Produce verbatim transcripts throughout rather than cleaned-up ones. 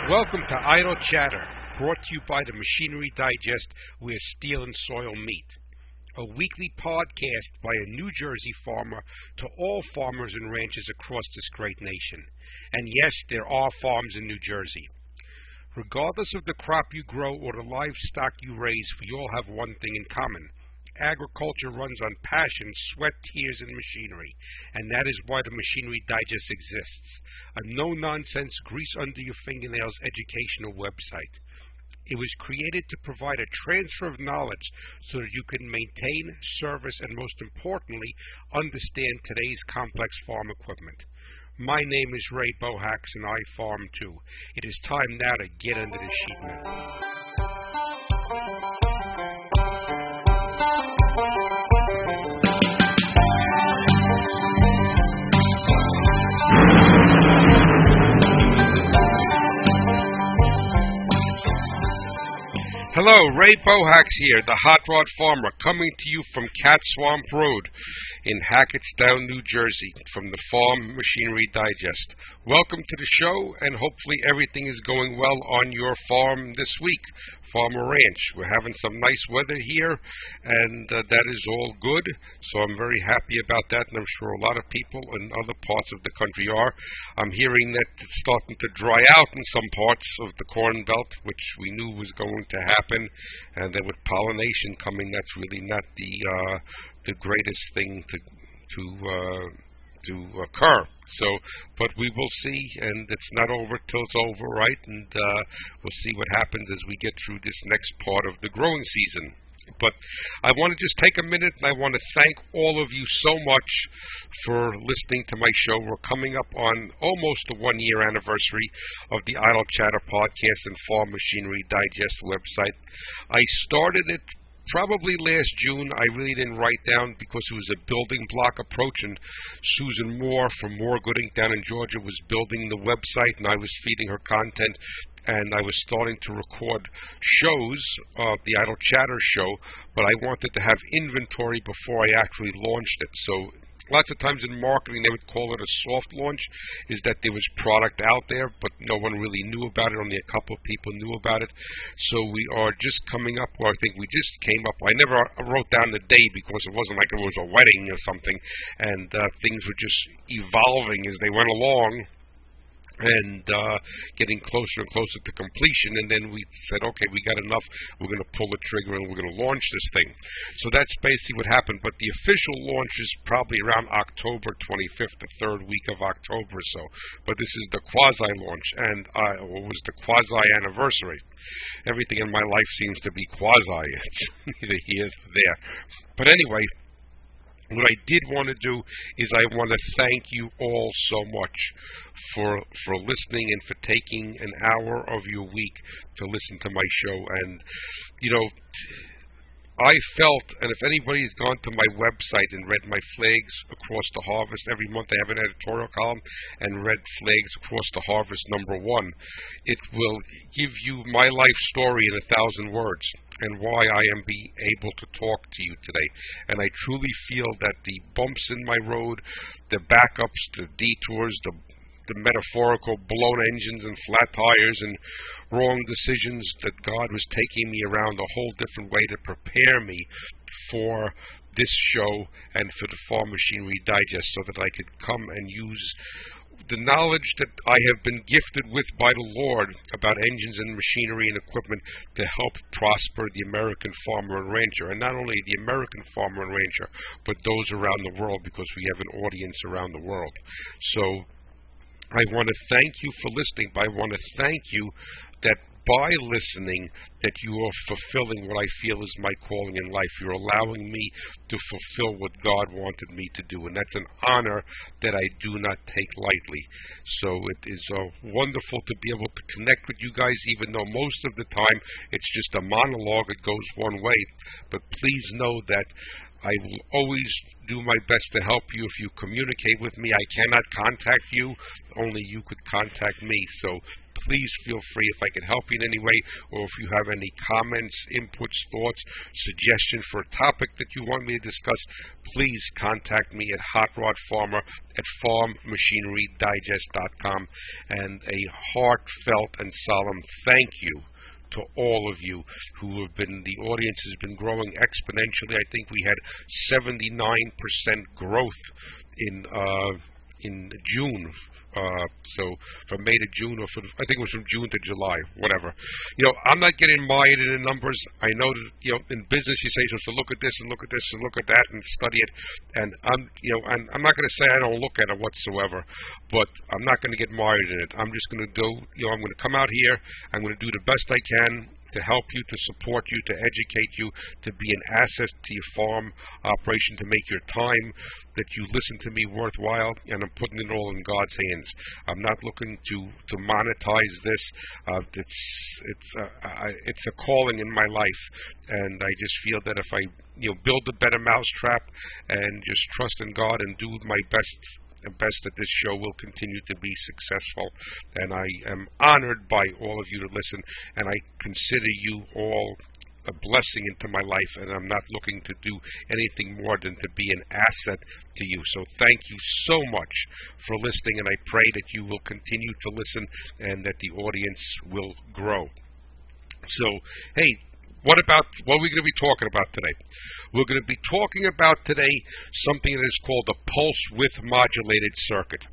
Welcome to Idle Chatter, brought to you by the Machinery Digest, where steel and soil meet. A weekly podcast by a New Jersey farmer to all farmers and ranchers across this great nation. And yes, there are farms in New Jersey. Regardless of the crop you grow or the livestock you raise, we all have one thing in common. Agriculture runs on passion, sweat, tears, and machinery, and that is why the Machinery Digest exists, a no-nonsense, grease-under-your-fingernails educational website. It was created to provide a transfer of knowledge so that you can maintain, service, and most importantly, understand today's complex farm equipment. My name is Ray Bohax, and I farm too. It is time now to get under the sheet metal. Hello, Ray Bohax here, the Hot Rod Farmer, coming to you from Cat Swamp Road in Hackettstown, New Jersey, from the Farm Machinery Digest. Welcome to the show, and hopefully everything is going well on your farm this week, farm or ranch. We're having some nice weather here, and uh, that is all good, so I'm very happy about that, and I'm sure a lot of people in other parts of the country are. I'm hearing that it's starting to dry out in some parts of the Corn Belt, which we knew was going to happen, and then with pollination coming, that's really not the uh, the greatest thing to to uh, to occur. So, but we will see, and it's not over till it's over, right? And uh, we'll see what happens as we get through this next part of the growing season. But I want to just take a minute, and I want to thank all of you so much for listening to my show. We're coming up on almost the one-year anniversary of the Idle Chatter podcast and Farm Machinery Digest website. I started it probably last June. I really didn't write down because it was a building block approach, and Susan Moore from Moore Gooding down in Georgia was building the website, and I was feeding her content, and I was starting to record shows, uh, the Idle Chatter show, but I wanted to have inventory before I actually launched it. So lots of times in marketing, they would call it a soft launch, is that there was product out there, but no one really knew about it. Only a couple of people knew about it. So we are just coming up, or I think we just came up. I never wrote down the day because it wasn't like it was a wedding or something, and uh, things were just evolving as they went along, and uh, getting closer and closer to completion. And then we said, okay, we got enough, we're going to pull the trigger and we're going to launch this thing. So that's basically what happened, but the official launch is probably around October twenty-fifth, the third week of October or so. But this is the quasi-launch, and uh, what was the quasi-anniversary. Everything in my life seems to be quasi. It's neither here nor there. But anyway, what I did want to do is I want to thank you all so much for for listening and for taking an hour of your week to listen to my show. And, you know, I felt, and if anybody's gone to my website and read my Flags Across the Harvest, every month I have an editorial column, and read Flags Across the Harvest number one, it will give you my life story in a thousand words and why I am be able to talk to you today. And I truly feel that the bumps in my road, the backups, the detours, the the metaphorical blown engines and flat tires and wrong decisions, that God was taking me around a whole different way to prepare me for this show and for the Farm Machinery Digest, so that I could come and use the knowledge that I have been gifted with by the Lord about engines and machinery and equipment to help prosper the American farmer and rancher, and not only the American farmer and rancher, but those around the world, because we have an audience around the world. So I want to thank you for listening, but I want to thank you that by listening, that you are fulfilling what I feel is my calling in life. You're allowing me to fulfill what God wanted me to do, and that's an honor that I do not take lightly. So it is uh, wonderful to be able to connect with you guys, even though most of the time it's just a monologue. It goes one way. But please know that I will always do my best to help you if you communicate with me. I cannot contact you. Only you could contact me. So please feel free if I can help you in any way, or if you have any comments, inputs, thoughts, suggestions for a topic that you want me to discuss, please contact me at Hot Rod Farmer at farm machinery digest dot com. And a heartfelt and solemn thank you to all of you who have been, the audience has been growing exponentially. I think we had seventy-nine percent growth in uh, in June. Uh, so from May to June, or from, I think it was from June to July, whatever. You know, I'm not getting mired in the numbers. I know that, you know, in business you say, so look at this and look at this and look at that and study it. And I'm, you know, and I'm not going to say I don't look at it whatsoever, but I'm not going to get mired in it. I'm just going to go, you know, I'm going to come out here. I'm going to do the best I can to help you, to support you, to educate you, to be an asset to your farm operation, to make your time that you listen to me worthwhile, and I'm putting it all in God's hands. I'm not looking to, to monetize this. Uh, it's it's uh, I, it's a calling in my life, and I just feel that if I you know build a better mousetrap and just trust in God and do my best, best that this show will continue to be successful. And I am honored by all of you to listen, and I consider you all a blessing into my life, and I'm not looking to do anything more than to be an asset to you. So thank you so much for listening, and I pray that you will continue to listen and that the audience will grow. So, hey, what about, what are we going to be talking about today? We're going to be talking about today something that is called a pulse width modulated circuit,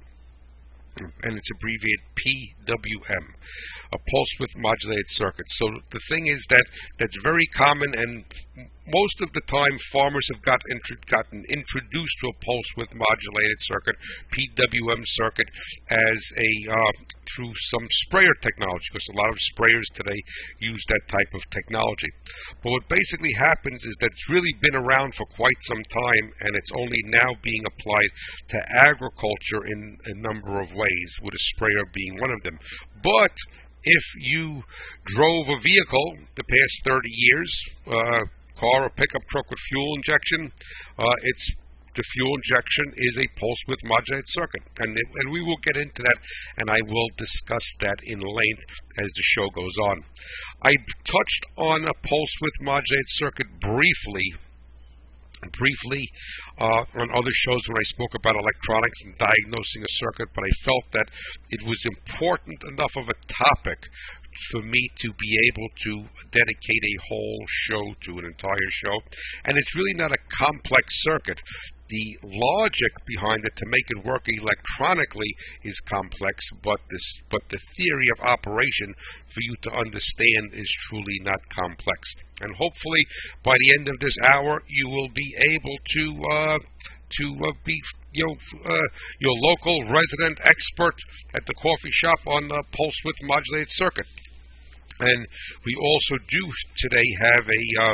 and it's abbreviated P W M, a pulse width modulated circuit. So the thing is that that's very common, and most of the time farmers have got intro gotten introduced to a pulse width modulated circuit, P W M circuit, as a uh, through some sprayer technology, because a lot of sprayers today use that type of technology. But what basically happens is that it's really been around for quite some time, and it's only now being applied to agriculture in a number of ways, with a sprayer being one of them. But if you drove a vehicle the past thirty years, uh, car or pickup truck with fuel injection, uh, it's the fuel injection is a pulse width modulated circuit, and it, and we will get into that, and I will discuss that in length as the show goes on. I touched on a pulse width modulated circuit briefly briefly uh, on other shows when I spoke about electronics and diagnosing a circuit, but I felt that it was important enough of a topic for me to be able to dedicate a whole show to, an entire show. And it's really not a complex circuit. The logic behind it to make it work electronically is complex, but this, but the theory of operation for you to understand is truly not complex. And hopefully, by the end of this hour, you will be able to uh, to uh, be you know uh, your local resident expert at the coffee shop on the pulse width modulated circuit. And we also do today have a uh,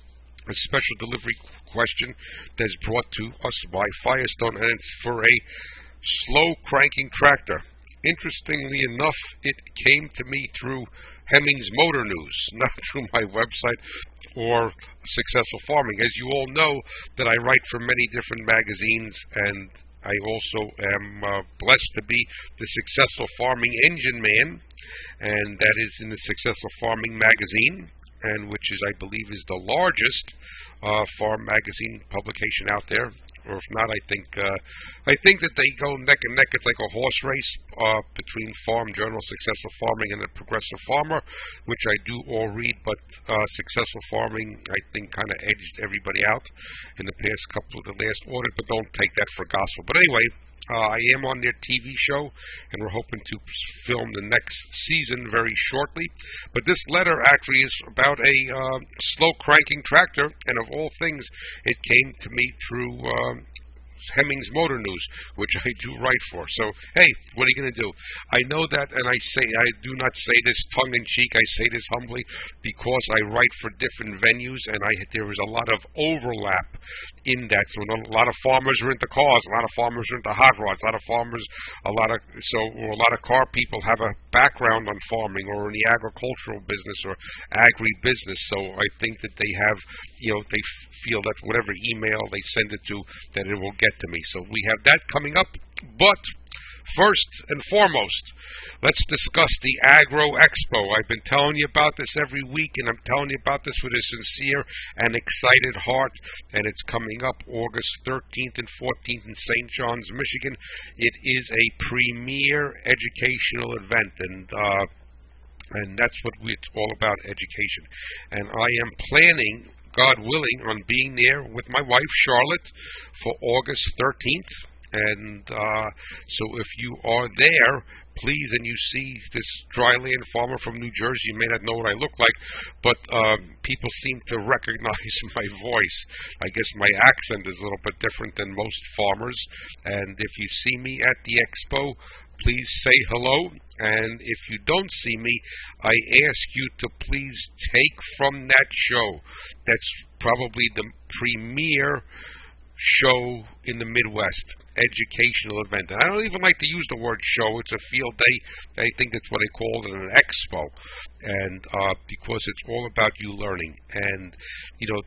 a special delivery question that's brought to us by Firestone, and it's for a slow cranking tractor. Interestingly enough, it came to me through Hemmings Motor News, not through my website or Successful Farming. As you all know, that I write for many different magazines, and I also am uh, blessed to be the Successful Farming Engine Man, and that is in the Successful Farming magazine, and which is, I believe, is the largest uh, farm magazine publication out there. Or if not, I think uh, I think that they go neck and neck. It's like a horse race uh, between Farm Journal, Successful Farming, and the Progressive Farmer, which I do all read. But uh, Successful Farming, I think, kind of edged everybody out in the past couple of the last audit. But don't take that for gospel. But anyway, Uh, I am on their T V show, and we're hoping to film the next season very shortly. But this letter actually is about a uh, slow cranking tractor, and of all things, it came to me through uh, Hemmings Motor News, which I do write for. So, hey, what are you going to do? I know that, and I say I do not say this tongue-in-cheek. I say this humbly because I write for different venues, and I there is a lot of overlap in that. So a lot of farmers are into cars, a lot of farmers are into hot rods, a lot of farmers, a lot of so a lot of car people have a background on farming or in the agricultural business or agri-business. So I think that they have, you know, they feel that whatever email they send it to, that it will get to me. So we have that coming up. But First and foremost, let's discuss the Agro Expo. I've been telling you about this every week, and I'm telling you about this with a sincere and excited heart, and it's coming up August thirteenth and fourteenth in Saint John's, Michigan. It is a premier educational event, and uh, and that's what we, it's all about, education. And I am planning, God willing, on being there with my wife, Charlotte, for August thirteenth. And uh, so if you are there, please, and you see this dryland farmer from New Jersey, you may not know what I look like, but um, people seem to recognize my voice. I guess my accent is a little bit different than most farmers. And if you see me at the expo, please say hello. And if you don't see me, I ask you to please take from that show. That's probably the premier show in the Midwest, educational event. And I don't even like to use the word show. It's a field day. I think that's what they call it, an expo. And uh, because it's all about you learning. And, you know,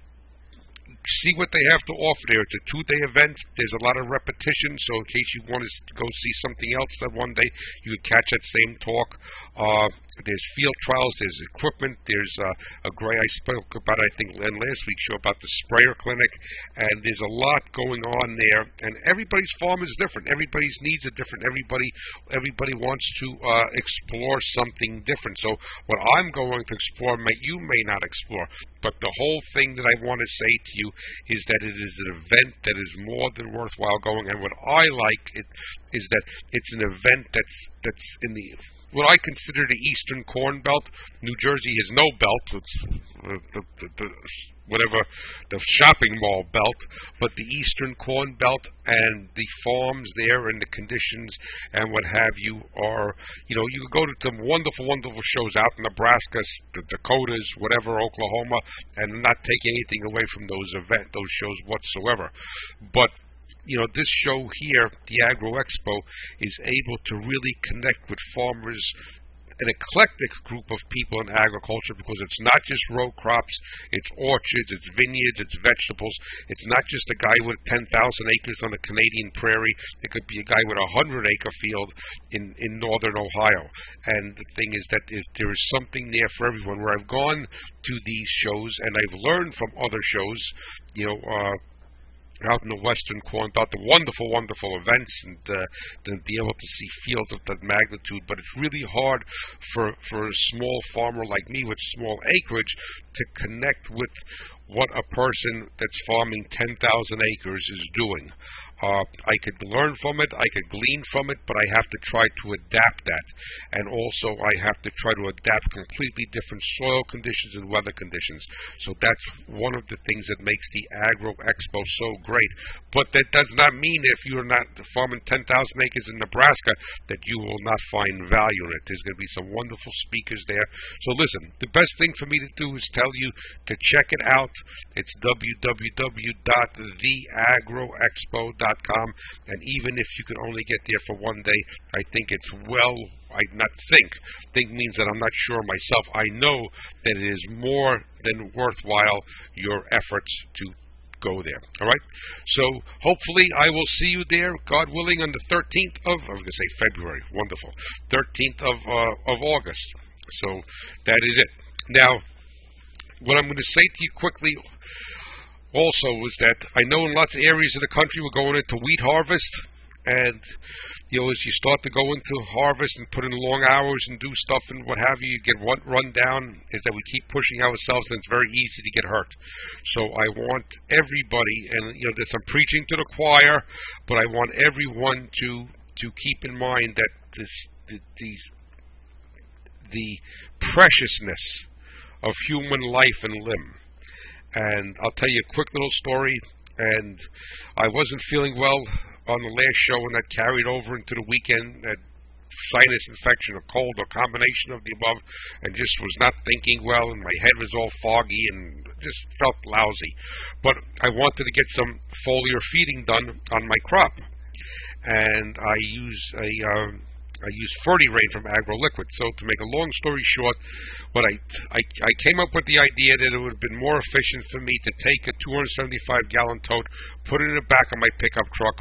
see what they have to offer there. It's a two-day event. There's a lot of repetition, so in case you want to go see something else that one day, you can catch that same talk. Uh, there's field trials, there's equipment, there's uh, a gray, I spoke about, I think, in last week's show about the sprayer clinic, and there's a lot going on there, and everybody's farm is different. Everybody's needs are different. Everybody everybody wants to uh, explore something different. So what I'm going to explore, may, you may not explore, but the whole thing that I want to say to you is that it is an event that is more than worthwhile going, and what I like it is that it's an event that's that's in the what I consider the Eastern Corn Belt. New Jersey has no belt. It's uh, the, the, the, whatever, the shopping mall belt, but the Eastern Corn Belt and the farms there and the conditions and what have you are, you know, you can go to some wonderful, wonderful shows out in Nebraska, the Dakotas, whatever, Oklahoma, and not take anything away from those event, those shows whatsoever. But you know, this show here, the Agro Expo, is able to really connect with farmers, an eclectic group of people in agriculture, because it's not just row crops, it's orchards, it's vineyards, it's vegetables. It's not just a guy with ten thousand acres on the Canadian prairie. It could be a guy with a one hundred acre field in, in northern Ohio. And the thing is that is, there is something there for everyone. Where I've gone to these shows and I've learned from other shows, you know, uh, out in the Western Corn Belt, the wonderful, wonderful events, and uh, to be able to see fields of that magnitude. But it's really hard for for a small farmer like me with small acreage to connect with what a person that's farming ten thousand acres is doing. Uh, I could learn from it, I could glean from it, but I have to try to adapt that. And also I have to try to adapt completely different soil conditions and weather conditions. So that's one of the things that makes the Agro Expo so great. But that does not mean if you're not farming ten thousand acres in Nebraska that you will not find value in it. There's going to be some wonderful speakers there. So listen, the best thing for me to do is tell you to check it out. It's w w w dot the agro expo dot com, and even if you can only get there for one day, I think it's well, I not think, think means that I'm not sure myself. I know that it is more than worthwhile your efforts to go there. All right? So hopefully I will see you there, God willing, on the thirteenth of, I was going to say February, wonderful, thirteenth of, uh, of August. So that is it. Now, what I'm going to say to you quickly also was that I know in lots of areas of the country we're going into wheat harvest, and you know, as you start to go into harvest and put in long hours and do stuff and what have you, you get one run down, is that we keep pushing ourselves and it's very easy to get hurt. So I want everybody, and you know, this, I'm preaching to the choir, but I want everyone to to keep in mind that this the, these the preciousness of human life and limb. And I'll tell you a quick little story. And I wasn't feeling well on the last show, and that carried over into the weekend. Had sinus infection, a cold, a combination of the above, and just was not thinking well, and my head was all foggy and just felt lousy. But I wanted to get some foliar feeding done on my crop, and I use a um, I use Fertirain from AgroLiquid. So to make a long story short, what I, I I came up with the idea that it would have been more efficient for me to take a two hundred seventy-five gallon tote, put it in the back of my pickup truck,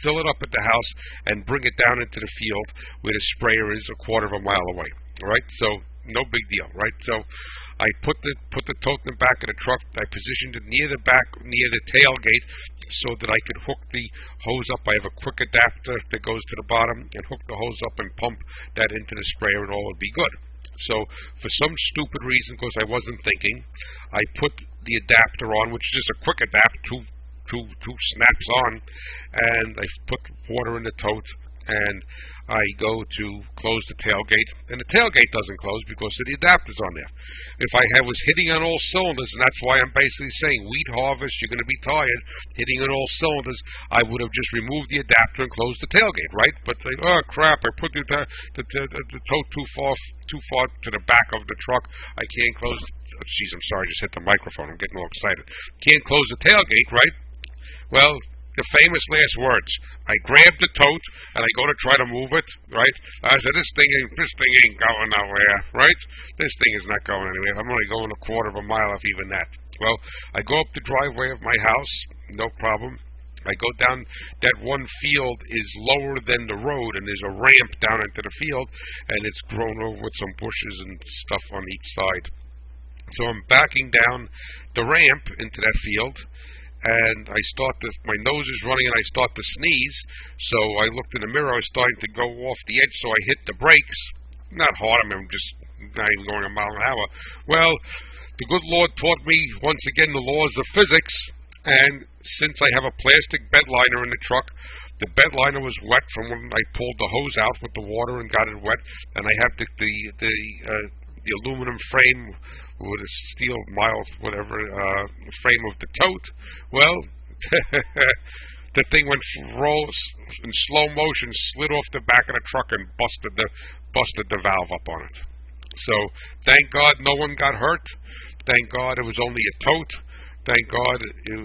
fill it up at the house, and bring it down into the field where the sprayer is a quarter of a mile away. All right, so no big deal, right? So I put the put the tote in the back of the truck. I positioned it near the back, near the tailgate, so that I could hook the hose up. I have a quick adapter that goes to the bottom, and hook the hose up and pump that into the sprayer, and all would be good. So for some stupid reason, because I wasn't thinking, I put the adapter on, which is just a quick adapt, two two two snaps on, and I put water in the tote, and I go to close the tailgate, and the tailgate doesn't close because of the adapter's on there. If I had, was hitting on all cylinders, and that's why I'm basically saying wheat harvest, you're going to be tired, hitting on all cylinders, I would have just removed the adapter and closed the tailgate, right? But like, oh crap, I put the, the, the, the, the tote too far, too far to the back of the truck. I can't close. Oh, geez, I'm sorry, I just hit the microphone. I'm getting all excited. Can't close the tailgate, right? Well, the famous last words. I grab the tote and I go to try to move it, right? I said, this thing ain't, this thing ain't going nowhere, right? This thing is not going anywhere. I'm only going a quarter of a mile, if even that. Well, I go up the driveway of my house, no problem. I go down, that one field is lower than the road, and there's a ramp down into the field, and it's grown over with some bushes and stuff on each side. So I'm backing down the ramp into that field, and I start to, my nose is running and I start to sneeze, so I looked in the mirror, I was starting to go off the edge, so I hit the brakes. Not hard, I mean, I'm just not even going a mile an hour. Well, the good Lord taught me, once again, the laws of physics, and since I have a plastic bed liner in the truck, the bed liner was wet from when I pulled the hose out with the water and got it wet, and I have the, the, the, uh, the aluminum frame with a steel mild, whatever, uh, frame of the tote. Well, the thing went roll in slow motion, slid off the back of the truck and busted the busted the valve up on it. So thank God no one got hurt. Thank God it was only a tote. Thank God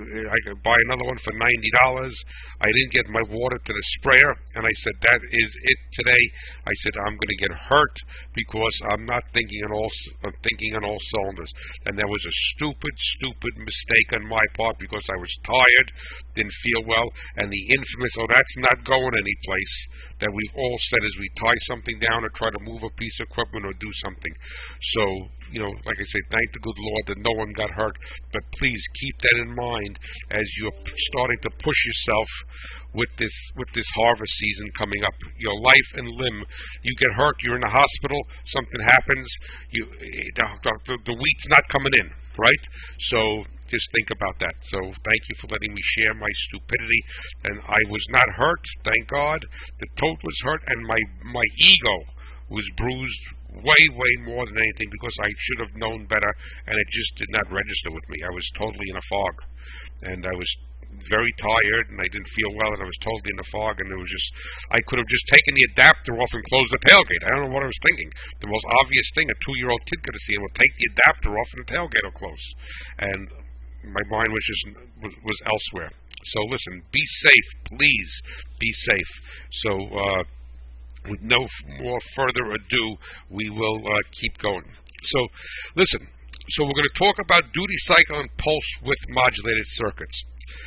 I could buy another one for ninety dollars. I didn't get my water to the sprayer, and I said, that is it today. I said, I'm going to get hurt because I'm not thinking on all, I'm thinking on all cylinders. And that was a stupid, stupid mistake on my part because I was tired, didn't feel well, and the infamous, oh, that's not going anyplace, that we've all said as we tie something down or try to move a piece of equipment or do something. So, you know, like I say, thank the good Lord that no one got hurt, but please keep that in mind as you're starting to push yourself with this with this harvest season coming up. Your life and limb, you get hurt, you're in the hospital, something happens, you the, the, the wheat's not coming in, right? So just think about that. So thank you for letting me share my stupidity. And I was not hurt, thank God. The tote was hurt, and my my ego was bruised way, way more than anything because I should have known better, and it just did not register with me. I was totally in a fog, and I was very tired, and I didn't feel well, and I was totally in a fog, and it was just, I could have just taken the adapter off and closed the tailgate. I don't know what I was thinking. The most obvious thing a two-year-old kid could have seen was take the adapter off and the tailgate will close. And my mind was just was, was elsewhere. So listen, be safe, please, be safe. So, uh, with no more further ado, we will uh, keep going. So, listen, so we're going to talk about duty cycle and pulse width modulated circuits.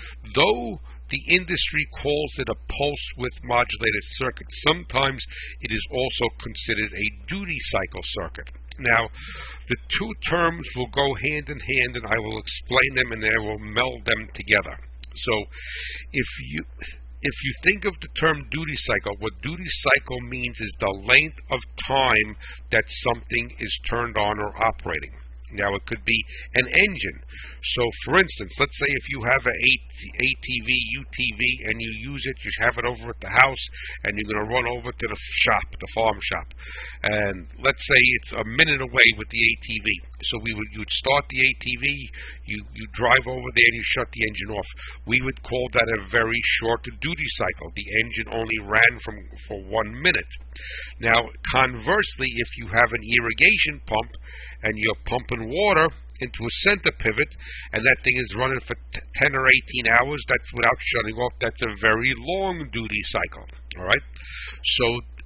Though the industry calls it a pulse width modulated circuit, sometimes it is also considered a duty cycle circuit. Now, the two terms will go hand in hand, and I will explain them and I will meld them together. So, if you... If you think of the term duty cycle, what duty cycle means is the length of time that something is turned on or operating. Now, it could be an engine. So, for instance, let's say if you have an A T V, U T V, and you use it, you have it over at the house, and you're going to run over to the shop, the farm shop. And let's say it's a minute away with the A T V. So we would you would start the A T V, you, you drive over there, and you shut the engine off. We would call that a very short duty cycle. The engine only ran from for one minute. Now, conversely, if you have an irrigation pump, and you're pumping water into a center pivot, and that thing is running for ten or eighteen hours, that's without shutting off, that's a very long duty cycle, all right? So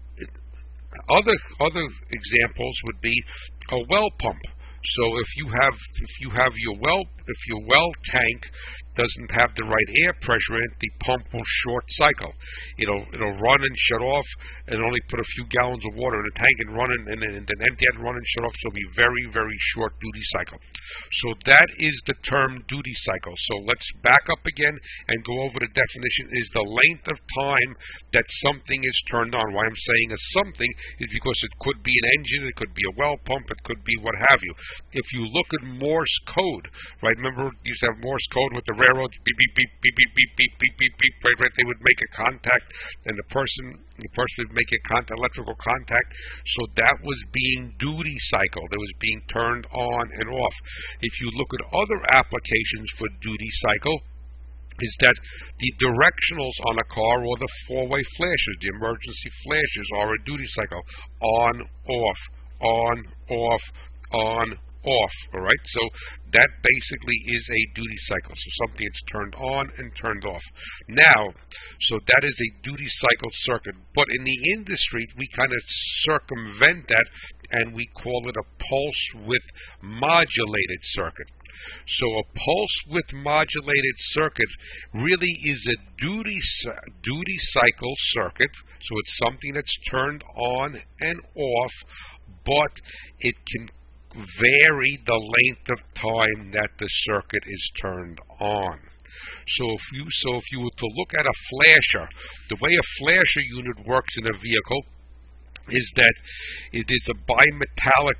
other other examples would be a well pump. So if you have if you have your well if your well tank doesn't have the right air pressure in it, the pump will short cycle. It'll it'll run and shut off, and only put a few gallons of water in the tank and run it, and, and then empty it and run and shut off. So it'll be very, very short duty cycle. So that is the term duty cycle. So let's back up again and go over the definition. Is the length of time that something is turned on. Why I'm saying a something is because it could be an engine, it could be a well pump, it could be what have you. If you look at Morse code, right? Remember, you used to have Morse code with the railroads, beep beep beep beep beep beep beep beep beep beep. Right, right. They would make a contact, and the person, the person would make a contact, electrical contact. So that was being duty cycled. It was being turned on and off. If you look at other applications for duty cycle, is that the directionals on a car or the four-way flashes, the emergency flashes, are a duty cycle. On, off, on, off, on, off. All right, so that basically is a duty cycle. So something that's turned on and turned off. Now, so that is a duty cycle circuit. But in the industry, we kind of circumvent that, and we call it a pulse width modulated circuit. So a pulse width modulated circuit really is a duty duty cycle circuit. So it's something that's turned on and off, but it can vary the length of time that the circuit is turned on. So if you so if you were to look at a flasher, the way a flasher unit works in a vehicle is that it is a bimetallic,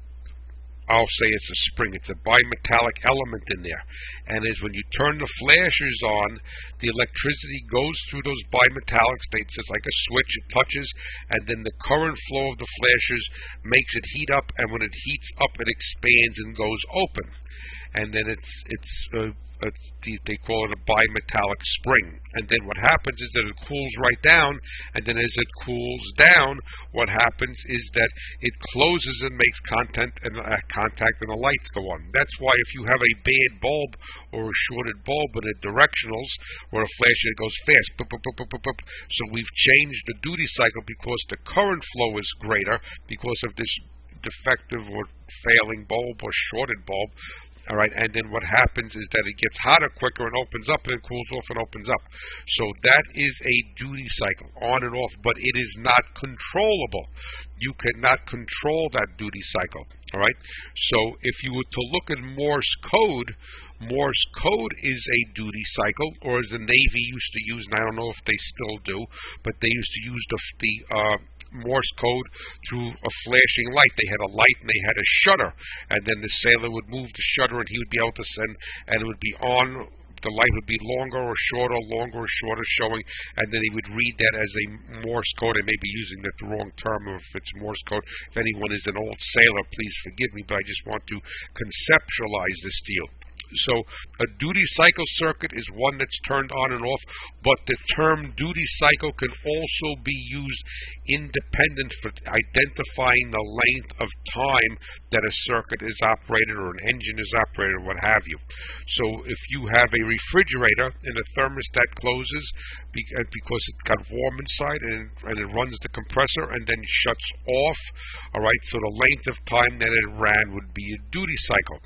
I'll say it's a spring, it's a bimetallic element in there. And as when you turn the flashers on, the electricity goes through those bimetallics. It's just like a switch, it touches, and then the current flow of the flashers makes it heat up, and when it heats up, it expands and goes open. And then it's, it's uh, It's the, they call it a bimetallic spring. And then what happens is that it cools right down, and then as it cools down, what happens is that it closes and makes content and uh, contact, and the lights go on. That's why if you have a bad bulb or a shorted bulb with a directionals or a flash, it goes fast. Boop, boop, boop, boop, boop, boop. So we've changed the duty cycle because the current flow is greater because of this defective or failing bulb or shorted bulb. All right, and then what happens is that it gets hotter quicker and opens up, and it cools off and opens up. So that is a duty cycle, on and off, but it is not controllable. You cannot control that duty cycle. All right, so if you were to look at Morse code, Morse code is a duty cycle, or as the Navy used to use, and I don't know if they still do, but they used to use the, the uh, Morse code through a flashing light. They had a light and they had a shutter, and then the sailor would move the shutter and he would be able to send, and it would be on, the light would be longer or shorter, longer or shorter showing, and then he would read that as a Morse code. I may be using that the wrong term, or if it's Morse code. If anyone is an old sailor, please forgive me, but I just want to conceptualize this deal. So a duty cycle circuit is one that's turned on and off, but the term duty cycle can also be used independent for identifying the length of time that a circuit is operated or an engine is operated or what have you. So if you have a refrigerator and the thermostat closes because it got warm inside and, and it runs the compressor and then shuts off, all right, so the length of time that it ran would be a duty cycle.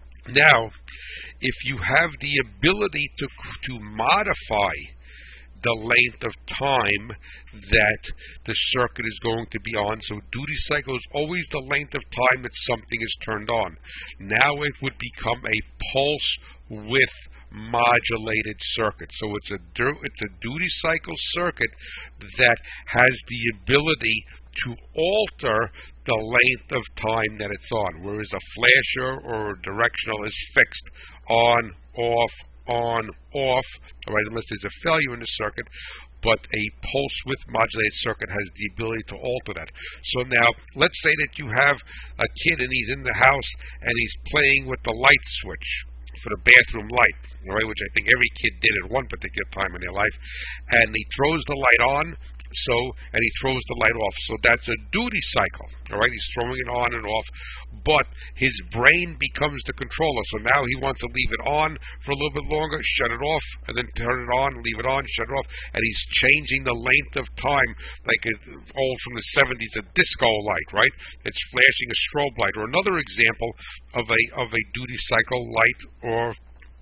Now, if you have the ability to, to modify the length of time that the circuit is going to be on, so duty cycle is always the length of time that something is turned on. Now it would become a pulse width modulated circuit. So it's a it's a duty cycle circuit that has the ability to alter the length of time that it's on, whereas a flasher or a directional is fixed on, off, on, off, all right, unless there's a failure in the circuit. But a pulse width modulated circuit has the ability to alter that. So now, let's say that you have a kid and he's in the house and he's playing with the light switch for the bathroom light, all right, which I think every kid did at one particular time in their life, and he throws the light on, so, and he throws the light off. So that's a duty cycle, all right? He's throwing it on and off, but his brain becomes the controller. So now he wants to leave it on for a little bit longer, shut it off, and then turn it on, leave it on, shut it off, and he's changing the length of time, like it, old from the seventies, a disco light, right? It's flashing a strobe light. Or another example of a of a duty cycle light or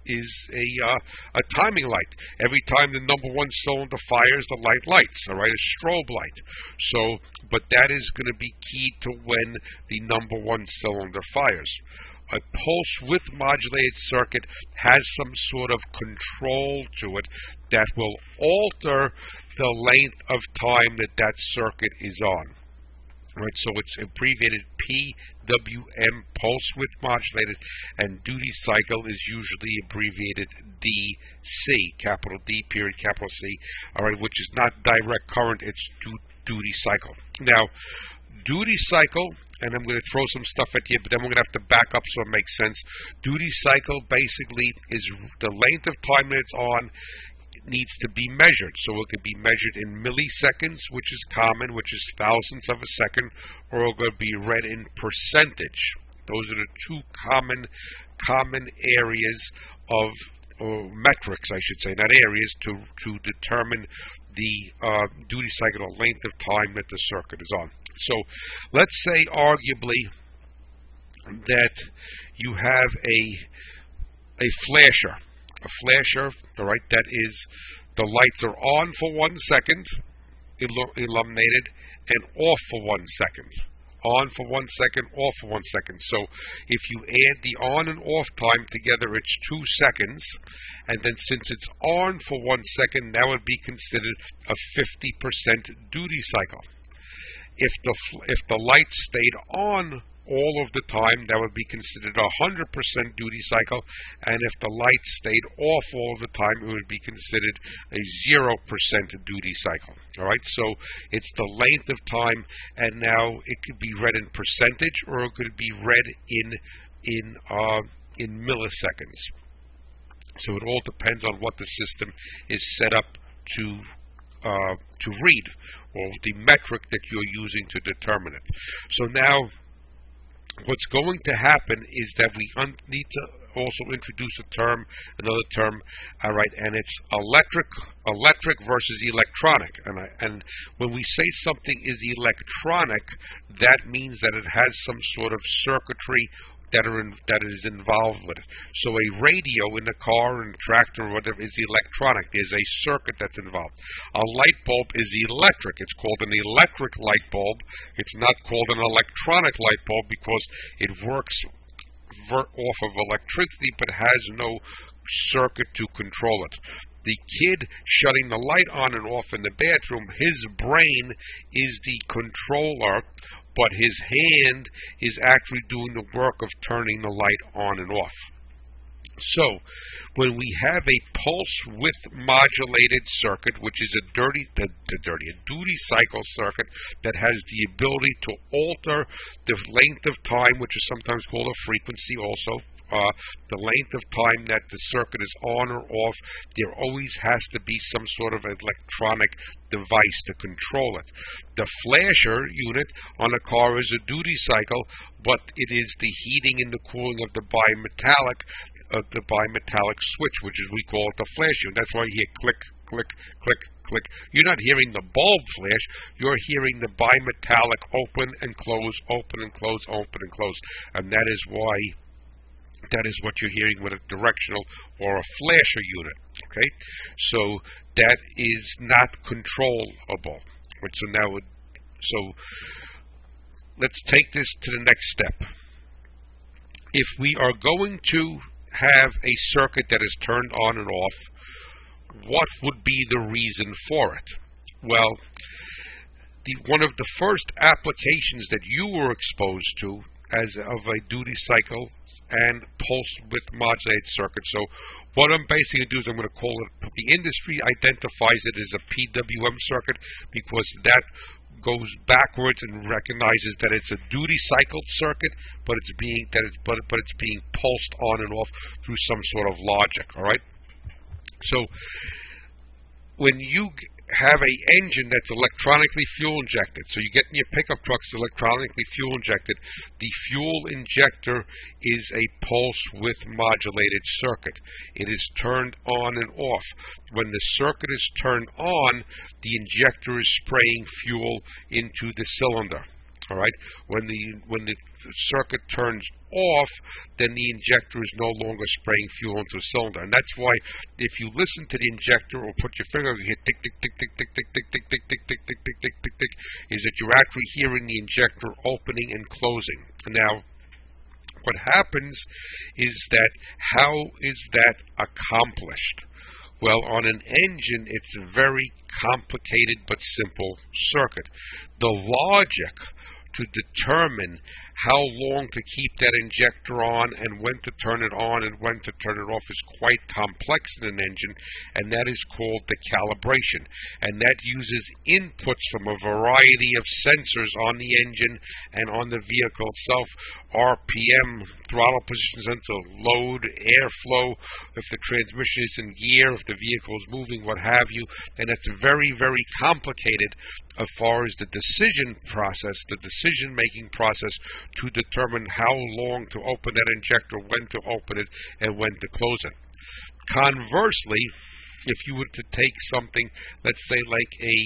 is a uh, a timing light. Every time the number one cylinder fires, the light lights. All right, a strobe light. So, but that is going to be key to when the number one cylinder fires. A pulse width modulated circuit has some sort of control to it that will alter the length of time that that circuit is on. Right, so it's abbreviated P W M, pulse width modulated, and duty cycle is usually abbreviated D C, capital D period capital C. All right, which is not direct current; it's du duty cycle. Now, duty cycle, and I'm going to throw some stuff at you, but then we're going to have to back up so it makes sense. Duty cycle basically is the length of time that it's on needs to be measured. So it can be measured in milliseconds, which is common, which is thousandths of a second, or it could be read in percentage. Those are the two common common areas of or metrics, I should say, not areas, to to determine the uh, duty cycle, or length of time that the circuit is on. So let's say, arguably, that you have a a flasher. A flasher, all right, that is, the lights are on for one second, illuminated, and off for one second. On for one second, off for one second. So if you add the on and off time together, it's two seconds. And then since it's on for one second, that would be considered a fifty percent duty cycle. If the, if the lights stayed on all of the time, that would be considered a one hundred percent duty cycle, and if the lights stayed off all of the time, it would be considered a zero percent duty cycle. All right, so it's the length of time, and now it could be read in percentage, or it could be read in in uh, in milliseconds. So it all depends on what the system is set up to uh, to read, or the metric that you're using to determine it. So now, what's going to happen is that we need to also introduce a term, another term, all right, and it's electric, electric versus electronic. And, I, and when we say something is electronic, that means that it has some sort of circuitry that are in, that is involved with it. So a radio in the car and tractor or whatever is electronic. There's a circuit that's involved. A light bulb is electric. It's called an electric light bulb. It's not called an electronic light bulb because it works off of electricity but has no circuit to control it. The kid shutting the light on and off in the bathroom, his brain is the controller, but his hand is actually doing the work of turning the light on and off. So, when we have a pulse width modulated circuit, which is a dirty, the, the dirty, a duty cycle circuit that has the ability to alter the length of time, which is sometimes called a frequency also, Uh, the length of time that the circuit is on or off, there always has to be some sort of electronic device to control it. The flasher unit on a car is a duty cycle, but it is the heating and the cooling of the bimetallic, uh, the bimetallic switch, which is we call it the flash unit. That's why you hear click, click, click, click. You're not hearing the bulb flash. You're hearing the bimetallic open and close, open and close, open and close, and that is why. That is what you're hearing with a directional or a flasher unit. Okay, so that is not controllable. So now, so let's take this to the next step. If we are going to have a circuit that is turned on and off, what would be the reason for it? Well, the, one of the first applications that you were exposed to as of a duty cycle and pulse width modulated circuit. So what I'm basically going to do is I'm going to call it, the industry identifies it as a P W M circuit because that goes backwards and recognizes that it's a duty cycled circuit, but it's being that it's but but it's being pulsed on and off through some sort of logic. All right. So when you have a engine that's electronically fuel injected, so you get in your pickup trucks electronically fuel injected, the fuel injector is a pulse width modulated circuit. It is turned on and off. When the circuit is turned on, the injector is spraying fuel into the cylinder. All right. When the when the circuit turns off, then the injector is no longer spraying fuel into the cylinder. And that's why if you listen to the injector or put your finger, you hear tick, tick, tick, tick, tick, tick, tick, tick, tick, tick, tick, tick, tick, tick, tick, tick, is that you're actually hearing the injector opening and closing. Now, what happens is that how is that accomplished? Well, on an engine, it's a very complicated but simple circuit. The logic to determine how long to keep that injector on and when to turn it on and when to turn it off is quite complex in an engine, and that is called the calibration. And that uses inputs from a variety of sensors on the engine and on the vehicle itself, R P M, throttle position sensor, load, airflow, if the transmission is in gear, if the vehicle is moving, what have you. And it's very, very complicated as far as the decision process, the decision-making process to determine how long to open that injector, when to open it, and when to close it. Conversely, if you were to take something, let's say like a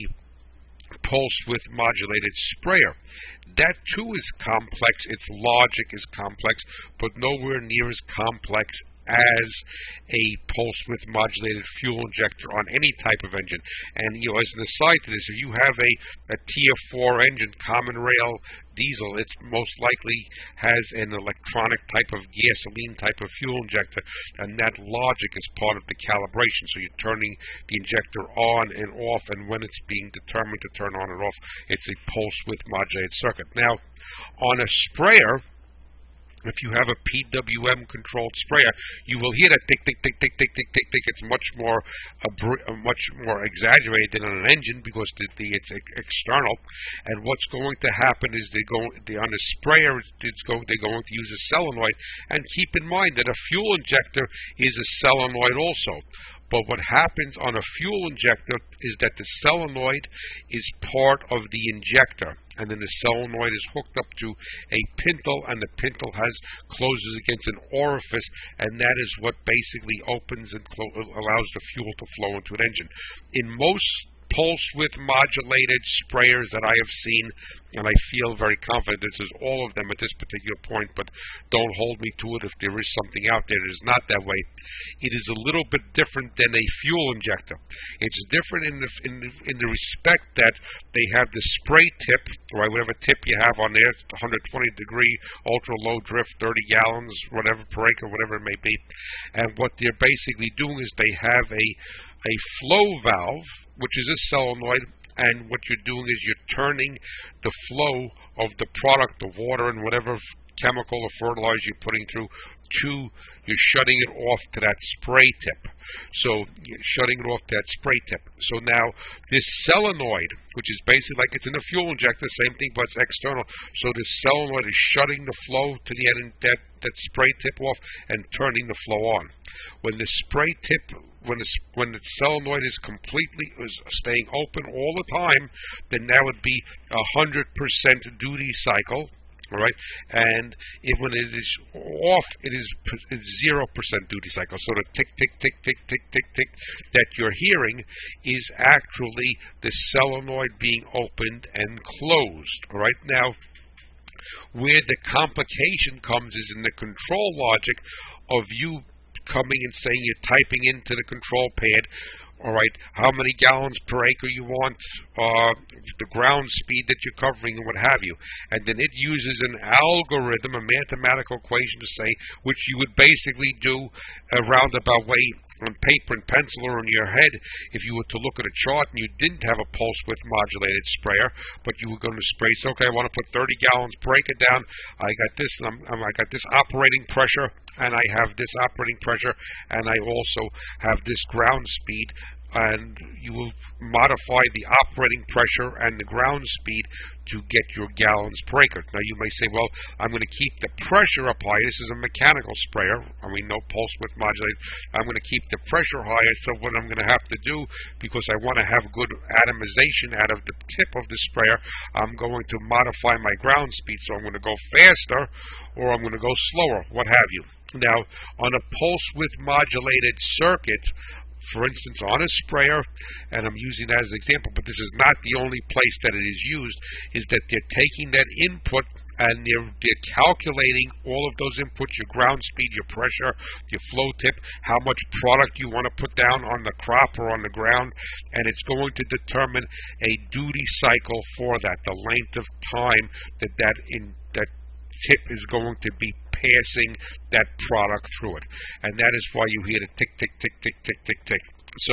pulse width modulated sprayer, that too is complex. Its logic is complex, but nowhere near as complex as a pulse width modulated fuel injector on any type of engine. And you know, as an aside to this, if you have a, a Tier four engine, common rail diesel, it most likely has an electronic type of gasoline type of fuel injector, and that logic is part of the calibration. So you're turning the injector on and off, and when it's being determined to turn on and off, it's a pulse width modulated circuit. Now, on a sprayer, if you have a P W M controlled sprayer, you will hear that tick, tick, tick, tick, tick, tick, tick, tick. It's much more, uh, much more exaggerated than on an engine because the, the, it's external. And what's going to happen is they go they, on a sprayer, it's go, they're going to use a solenoid. And keep in mind that a fuel injector is a solenoid also. But what happens on a fuel injector is that the solenoid is part of the injector, and then the solenoid is hooked up to a pintle, and the pintle has closes against an orifice, and that is what basically opens and allows the fuel to flow into an engine. In most pulse width modulated sprayers that I have seen, and I feel very confident this is all of them at this particular point, but don't hold me to it if there is something out there that is not that way. It is a little bit different than a fuel injector. It's different in the in the, in the respect that they have the spray tip, right? Whatever tip you have on there, one hundred twenty degree, ultra low drift, thirty gallons, whatever per acre, whatever it may be. And what they're basically doing is they have a a flow valve, which is a solenoid, and what you're doing is you're turning the flow of the product, the water and whatever chemical or fertilizer you're putting through, to, you're shutting it off to that spray tip. So you're shutting it off to that spray tip. So now this solenoid, which is basically like it's in a fuel injector, same thing, but it's external. So this solenoid is shutting the flow to the end, that, that spray tip off, and turning the flow on. When the spray tip, when the, when the solenoid is completely is staying open all the time, then that would be a hundred percent duty cycle. All right, and if, when it is off, it is zero percent duty cycle. So the tick, tick, tick, tick, tick, tick, tick that you're hearing is actually the solenoid being opened and closed. All right, now where the complication comes is in the control logic of you coming and saying you're typing into the control pad, all right, how many gallons per acre you want, uh, the ground speed that you're covering, and what have you. And then it uses an algorithm, a mathematical equation to say, which you would basically do a roundabout way on paper and pencil or in your head if you were to look at a chart and you didn't have a pulse width modulated sprayer, but you were going to spray. So, okay, I want to put thirty gallons, break it down. I got this, I'm, I'm, I got this operating pressure, and I have this operating pressure, and I also have this ground speed. And you will modify the operating pressure and the ground speed to get your gallons per acre. Now you may say, well, I'm going to keep the pressure up high. This is a mechanical sprayer. I mean, no pulse width modulated. I'm going to keep the pressure high. So what I'm going to have to do, because I want to have good atomization out of the tip of the sprayer, I'm going to modify my ground speed. So I'm going to go faster, or I'm going to go slower, what have you. Now, on a pulse width modulated circuit, for instance, on a sprayer, and I'm using that as an example, but this is not the only place that it is used, is that they're taking that input and they're, they're calculating all of those inputs, your ground speed, your pressure, your flow tip, how much product you want to put down on the crop or on the ground, and it's going to determine a duty cycle for that, the length of time that that, in, that tip is going to be passing that product through it. And that is why you hear the tick, tick, tick, tick, tick, tick, tick. So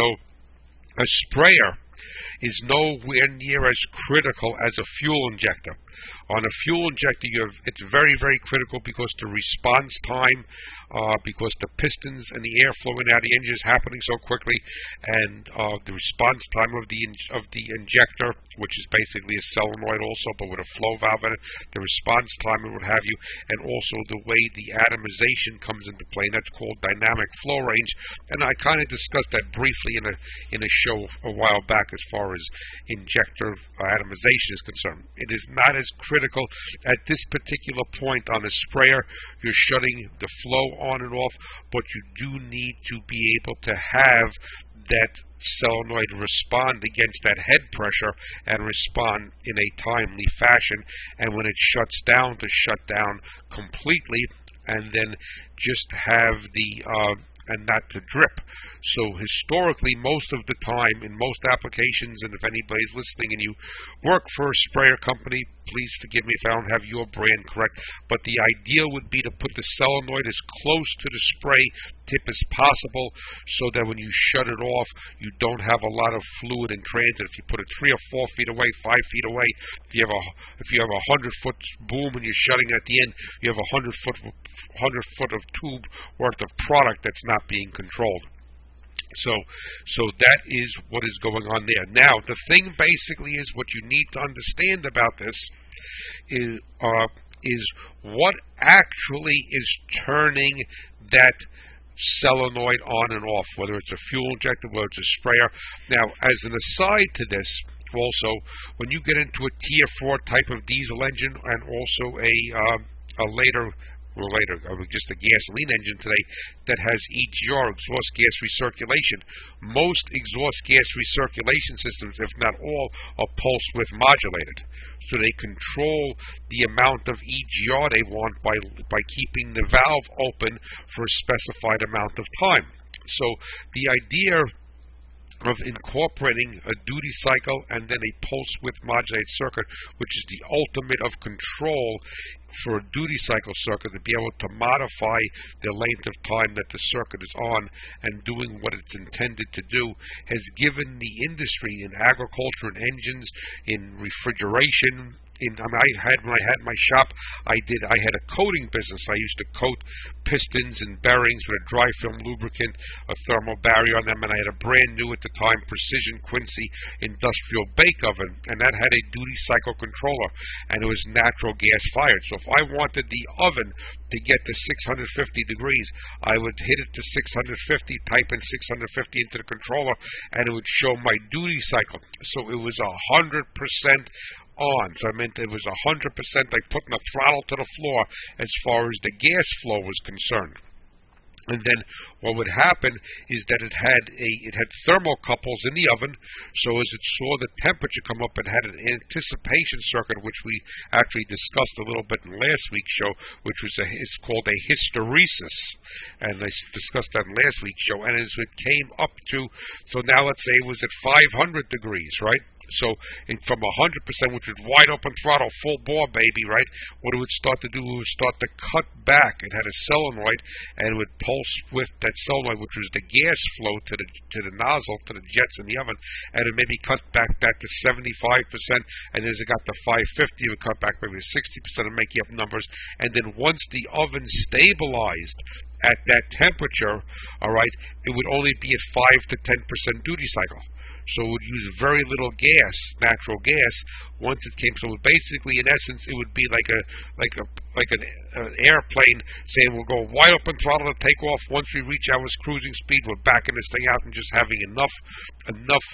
a sprayer is nowhere near as critical as a fuel injector. On a fuel injector, you have, it's very, very critical because the response time, uh, because the pistons and the air flowing out of the engine is happening so quickly, and uh, the response time of the in- of the injector, which is basically a solenoid also, but with a flow valve in it, the response time and what have you, and also the way the atomization comes into play. And that's called dynamic flow range. And I kind of discussed that briefly in a in a show a while back as far as injector atomization is concerned. It is not as critical at this particular point on a sprayer. You're shutting the flow on and off, but you do need to be able to have that solenoid respond against that head pressure and respond in a timely fashion, and when it shuts down, to shut down completely, and then just have the uh, and not to drip. So historically, most of the time, in most applications, and if anybody's listening and you work for a sprayer company, please forgive me if I don't have your brand correct, but the idea would be to put the solenoid as close to the spray tip as possible so that when you shut it off, you don't have a lot of fluid in transit. If you put it three or four feet away, five feet away, if you have a if you have a hundred foot boom and you're shutting at the end, you have a hundred foot hundred foot of tube worth of product that's not being controlled. So, so that is what is going on there. Now, the thing basically is what you need to understand about this is uh, is what actually is turning that solenoid on and off, whether it's a fuel injector, whether it's a sprayer. Now, as an aside to this, also, when you get into a tier four type of diesel engine and also a uh, a later or later, uh, just a gasoline engine today that has E G R, exhaust gas recirculation. Most exhaust gas recirculation systems, if not all, are pulse width modulated. So they control the amount of E G R they want by by keeping the valve open for a specified amount of time. So the idea of incorporating a duty cycle and then a pulse width modulated circuit, which is the ultimate of control for a duty cycle circuit, to be able to modify the length of time that the circuit is on and doing what it's intended to do, has given the industry in agriculture and engines, in refrigeration. In, I, mean, I had when I had my shop, I did. I had a coating business. I used to coat pistons and bearings with a dry film lubricant, a thermal barrier on them, and I had a brand new at the time Precision Quincy industrial bake oven, and that had a duty cycle controller, and it was natural gas fired. So if I wanted the oven to get to six hundred fifty degrees, I would hit it to six hundred fifty, type in six hundred fifty into the controller, and it would show my duty cycle. So it was a hundred percent on. So I meant it was one hundred percent like putting a throttle to the floor as far as the gas flow was concerned. And then what would happen is that it had a it had thermocouples in the oven, so as it saw the temperature come up, it had an anticipation circuit, which we actually discussed a little bit in last week's show, which was a, it's called a hysteresis, and I discussed that in last week's show. And as it came up to, so now let's say it was at five hundred degrees, right? So it, from one hundred percent, which was wide open throttle, full bore, baby, right? What it would start to do, it would start to cut back. It had a solenoid, and it would pulse with that solenoid, which was the gas flow to the to the nozzle, to the jets in the oven, and it maybe cut back that to seventy-five percent, and as it got to five fifty, it would cut back maybe to sixty percent, and make you up numbers. And then once the oven stabilized at that temperature, all right, it would only be at five to ten percent duty cycle. So it would use very little gas, natural gas, once it came. So basically, in essence, it would be like a like a like an, an airplane saying we'll go wide open throttle to take off. Once we reach our cruising speed, we're backing this thing out and just having enough enough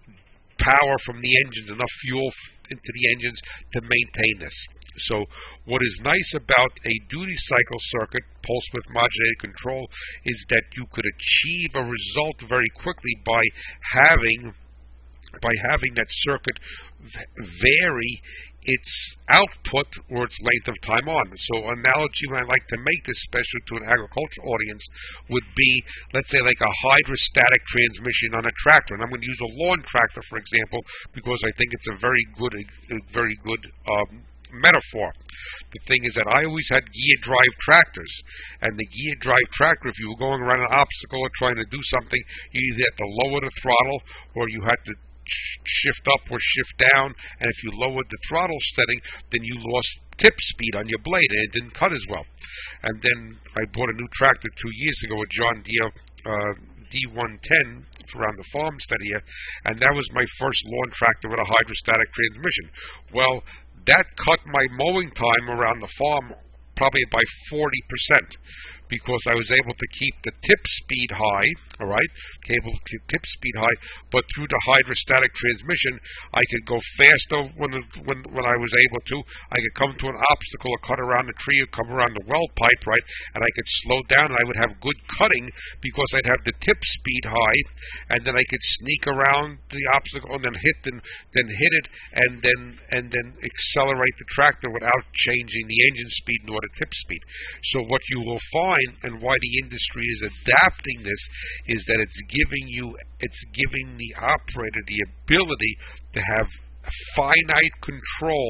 power from the engines, enough fuel into the engines to maintain this. So what is nice about a duty cycle circuit, pulse width modulated control, is that you could achieve a result very quickly by having by having that circuit vary its output or its length of time on. So an analogy when I like to make this, especially to an agricultural audience, would be, let's say, like a hydrostatic transmission on a tractor. And I'm going to use a lawn tractor, for example, because I think it's a very good, a very good um, metaphor. The thing is that I always had gear drive tractors, and the gear drive tractor, if you were going around an obstacle or trying to do something, you either had to lower the throttle or you had to shift up or shift down, and if you lowered the throttle setting, then you lost tip speed on your blade and it didn't cut as well. And then I bought a new tractor two years ago, a John Deere uh, D one ten around the farmstead here, and that was my first lawn tractor with a hydrostatic transmission. Well, that cut my mowing time around the farm probably by forty percent. Because I was able to keep the tip speed high, all right, able to keep tip speed high, but through the hydrostatic transmission, I could go faster when when when I was able to. I could come to an obstacle or cut around a tree or come around the well pipe, right, and I could slow down and I would have good cutting because I'd have the tip speed high, and then I could sneak around the obstacle and then hit and then hit it and then and then accelerate the tractor without changing the engine speed nor the tip speed. So what you will find, and why the industry is adapting this, is that it's giving you, it's giving the operator the ability to have finite control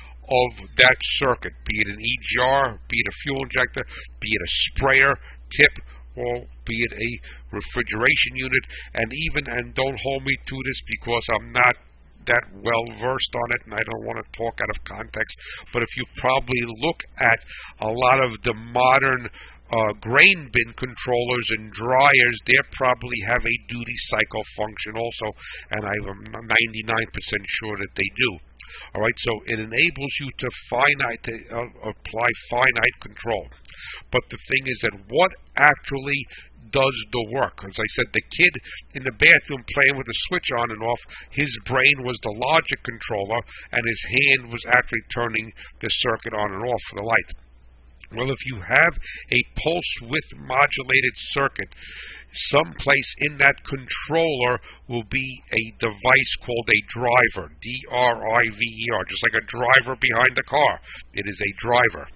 of that circuit, be it an E G R, be it a fuel injector, be it a sprayer tip, or be it a refrigeration unit. And even, and don't hold me to this because I'm not that well versed on it and I don't want to talk out of context, but if you probably look at a lot of the modern Uh, grain bin controllers and dryers, they probably have a duty cycle function also, and I'm ninety-nine percent sure that they do. All right, so it enables you to finite to uh, apply finite control. But the thing is that what actually does the work? As I said, the kid in the bathroom playing with the switch on and off, his brain was the logic controller, and his hand was actually turning the circuit on and off for the light. Well, if you have a pulse width modulated circuit, someplace in that controller will be a device called a driver, D R I V E R, just like a driver behind a car. It is a driver.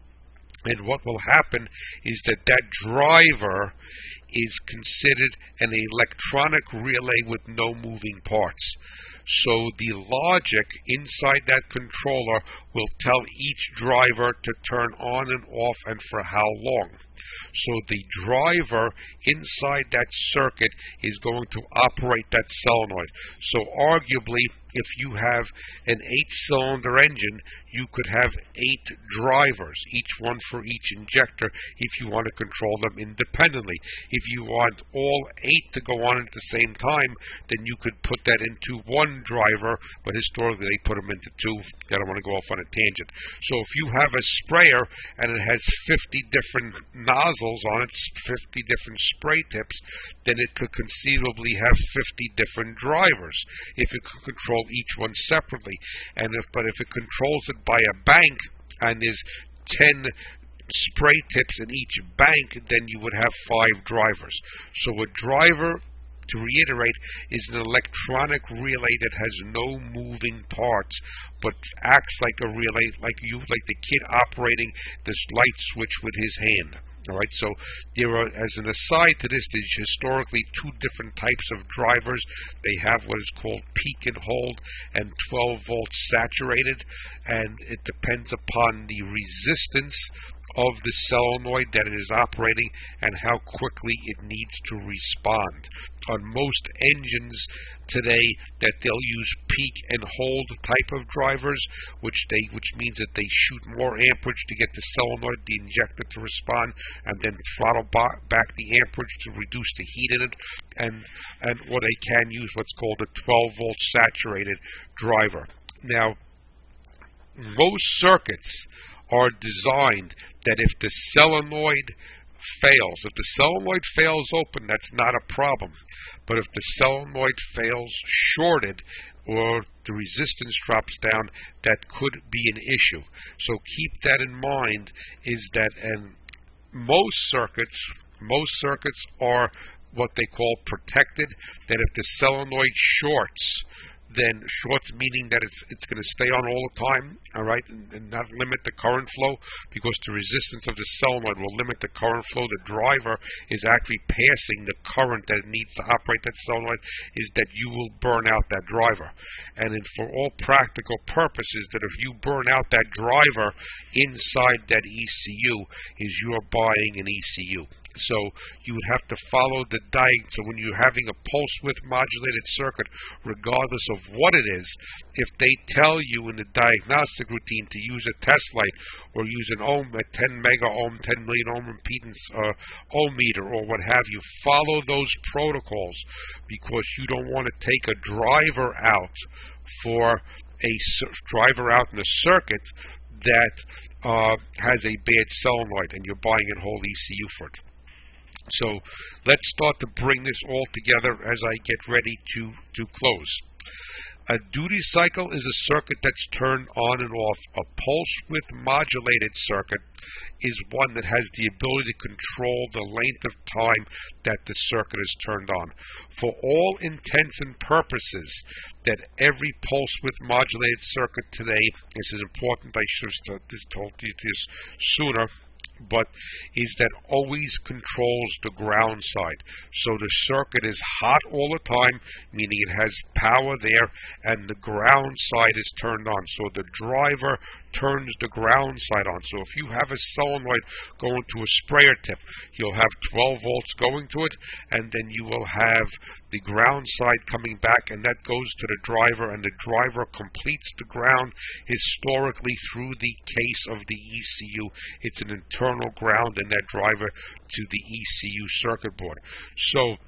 And what will happen is that that driver is considered an electronic relay with no moving parts. So the logic inside that controller will tell each driver to turn on and off and for how long. So the driver inside that circuit is going to operate that solenoid. So arguably, if you have an eight-cylinder engine, you could have eight drivers, each one for each injector, if you want to control them independently. If you want all eight to go on at the same time, then you could put that into one driver, but historically they put them into two. I don't want to go off on a tangent. So if you have a sprayer and it has fifty different nozzles on it, fifty different spray tips, then it could conceivably have fifty different drivers if it could control each one separately. And if but if it controls it by a bank and there's ten spray tips in each bank, then you would have five drivers. So a driver, to reiterate, is an electronic relay that has no moving parts, but acts like a relay, like you, like the kid operating this light switch with his hand. All right, so there are, as an aside to this, there's historically two different types of drivers. They have what is called peak and hold and twelve volt saturated, and it depends upon the resistance of the solenoid that it is operating and how quickly it needs to respond. On most engines today, that they'll use peak and hold type of drivers, which they which means that they shoot more amperage to get the solenoid, the injector, to respond, and then throttle back the amperage to reduce the heat in it, and and or they can use what's called a twelve volt saturated driver. Now, most circuits are designed that if the solenoid fails, if the solenoid fails open, that's not a problem. But if the solenoid fails shorted or the resistance drops down, that could be an issue. So keep that in mind, is that and most circuits, most circuits are what they call protected, that if the solenoid shorts, then shorts meaning that it's it's going to stay on all the time, all right, and, and not limit the current flow, because the resistance of the solenoid will limit the current flow. The driver is actually passing the current that it needs to operate that solenoid, is that you will burn out that driver. And then for all practical purposes, that if you burn out that driver inside that E C U, is you're buying an E C U. So you would have to follow the diagram. So when you're having a pulse width modulated circuit, regardless of what it is, if they tell you in the diagnostic routine to use a test light or use an ohm, a ten mega ohm, ten million ohm impedance uh, ohm meter or what have you, follow those protocols, because you don't want to take a driver out for a driver out in a circuit that uh, has a bad solenoid and you're buying a whole E C U for it. So let's start to bring this all together as I get ready to, to close. A duty cycle is a circuit that's turned on and off. A pulse width modulated circuit is one that has the ability to control the length of time that the circuit is turned on. For all intents and purposes, that every pulse width modulated circuit today, this is important, I should have told you this sooner, but is that always controls the ground side. So the circuit is hot all the time, meaning it has power there, and the ground side is turned on. So the driver turns the ground side on. So if you have a solenoid going to a sprayer tip, you'll have twelve volts going to it, and then you will have the ground side coming back, and that goes to the driver, and the driver completes the ground historically through the case of the E C U. It's an internal ground in that driver to the E C U circuit board. So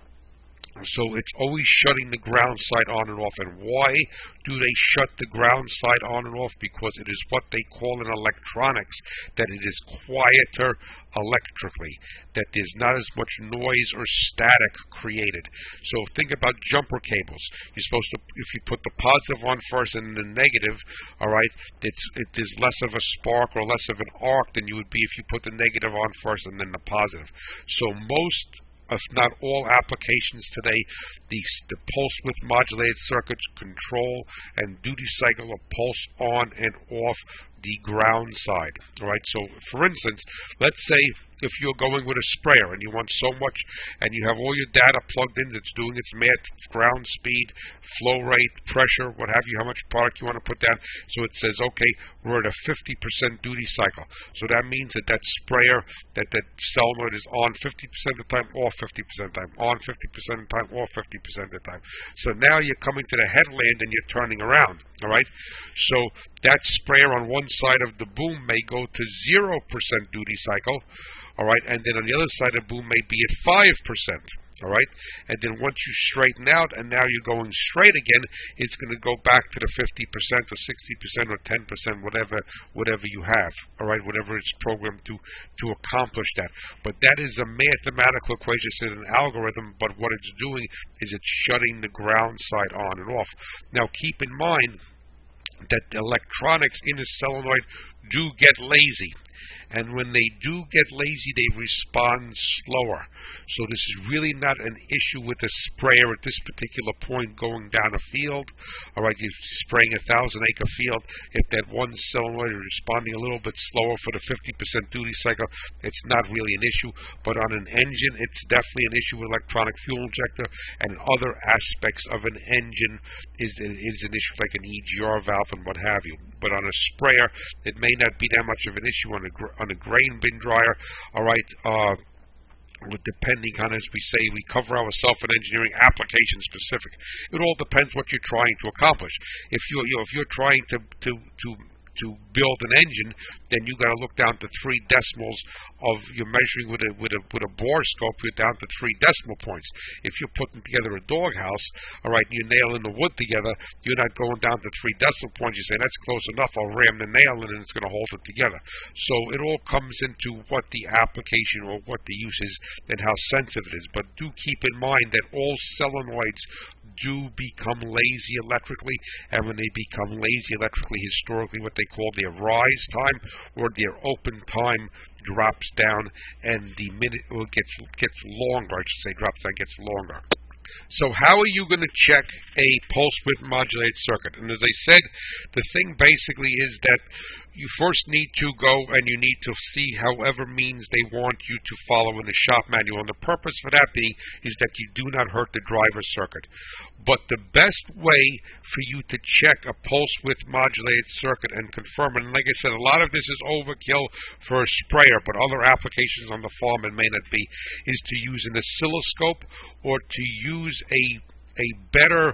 So it's always shutting the ground side on and off. And why do they shut the ground side on and off? Because it is what they call in electronics that it is quieter electrically, that there's not as much noise or static created. So think about jumper cables. You're supposed to, if you put the positive on first and the negative, all right, it's, it, there's less of a spark or less of an arc than you would be if you put the negative on first and then the positive. So most, if not all, applications today, the, the pulse width modulated circuits control and duty cycle of pulse on and off the ground side. All right. So, for instance, let's say if you're going with a sprayer and you want so much, and you have all your data plugged in, that's doing its math, ground speed, flow rate, pressure, what have you, how much product you want to put down. So it says, okay, we're at a fifty percent duty cycle. So that means that that sprayer, that that solenoid is on fifty percent of the time, off fifty percent of the time, on fifty percent of the time, off fifty percent of the time. So now you're coming to the headland and you're turning around. All right. So that sprayer on one side of the boom may go to zero percent duty cycle. All right, and then on the other side of the boom may be at five percent. All right, and then once you straighten out and now you're going straight again, it's going to go back to the fifty percent or sixty percent or ten percent, whatever whatever you have. All right, whatever it's programmed to to accomplish that. But that is a mathematical equation, it's an algorithm. But what it's doing is it's shutting the ground side on and off. Now keep in mind that the electronics in a solenoid do get lazy. And when they do get lazy, they respond slower. So this is really not an issue with the sprayer at this particular point going down a field. All right, you're spraying a thousand acre field. If that one solenoid is responding a little bit slower for the fifty percent duty cycle, it's not really an issue. But on an engine, it's definitely an issue with electronic fuel injector, and other aspects of an engine is, is an issue like an E G R valve and what have you. But on a sprayer, it may not be that much of an issue on a on a grain bin dryer. All right, uh, depending on, as we say, we cover ourselves in engineering application specific. It all depends what you're trying to accomplish. If you you know if you're trying to to to to build an engine, then you got to look down to three decimals of you're measuring with a with a with a bore scope. You're down to three decimal points. If you're putting together a doghouse, all right, and you're nailing the wood together, you're not going down to three decimal points. You say that's close enough. I'll ram the nail in and it's going to hold it together. So it all comes into what the application or what the use is and how sensitive it is. But do keep in mind that all solenoids do become lazy electrically, and when they become lazy electrically, historically what they call their rise time or their open time drops down, and the minute well, gets gets longer. I should say drops down, gets longer. So how are you going to check a pulse width modulated circuit? And as I said, the thing basically is that you first need to go and you need to see however means they want you to follow in the shop manual. And the purpose for that being is that you do not hurt the driver circuit. But the best way for you to check a pulse width modulated circuit and confirm it, and like I said, a lot of this is overkill for a sprayer, but other applications on the farm it may not be, is to use an oscilloscope or to use a a better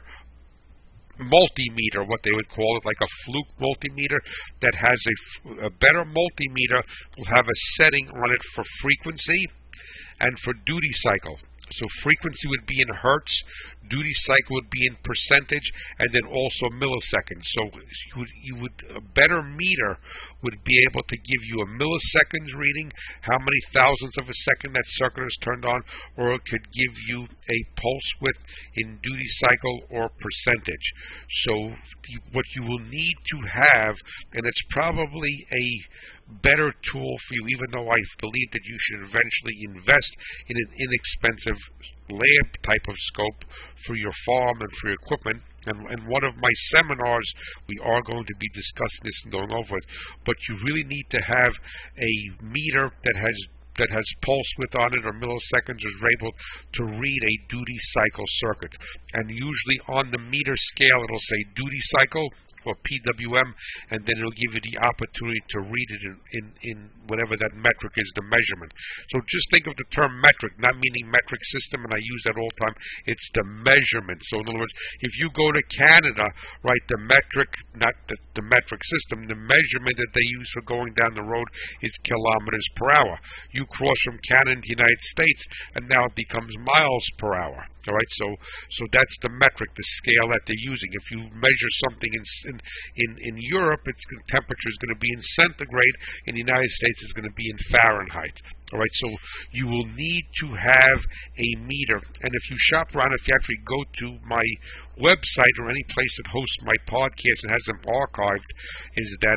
multimeter, what they would call it, like a fluke multimeter that has a, a better multimeter, will have a setting on it for frequency and for duty cycle. So frequency would be in hertz, duty cycle would be in percentage, and then also milliseconds. So you would, you would a better meter would be able to give you a milliseconds reading, how many thousandths of a second that circuit is turned on, or it could give you a pulse width in duty cycle or percentage. So you, what you will need to have, and it's probably a better tool for you, even though I believe that you should eventually invest in an inexpensive lab type of scope for your farm and for your equipment. And in one of my seminars, we are going to be discussing this and going over it. But you really need to have a meter that has that has pulse width on it or milliseconds is able to read a duty cycle circuit. And usually on the meter scale, it'll say duty cycle or P W M, and then it'll give you the opportunity to read it in, in, in whatever that metric is, the measurement. So just think of the term metric, not meaning metric system, and I use that all the time. It's the measurement. So in other words, if you go to Canada, right, the metric, not the, the metric system, the measurement that they use for going down the road is kilometers per hour. You cross from Canada to the United States, and now it becomes miles per hour. All right, so so that's the metric, the scale that they're using. If you measure something in in in, in Europe, its temperature is going to be in centigrade. In the United States, it's going to be in Fahrenheit. All right, so you will need to have a meter. And if you shop around, if you actually go to my website or any place that hosts my podcast and has them archived, is that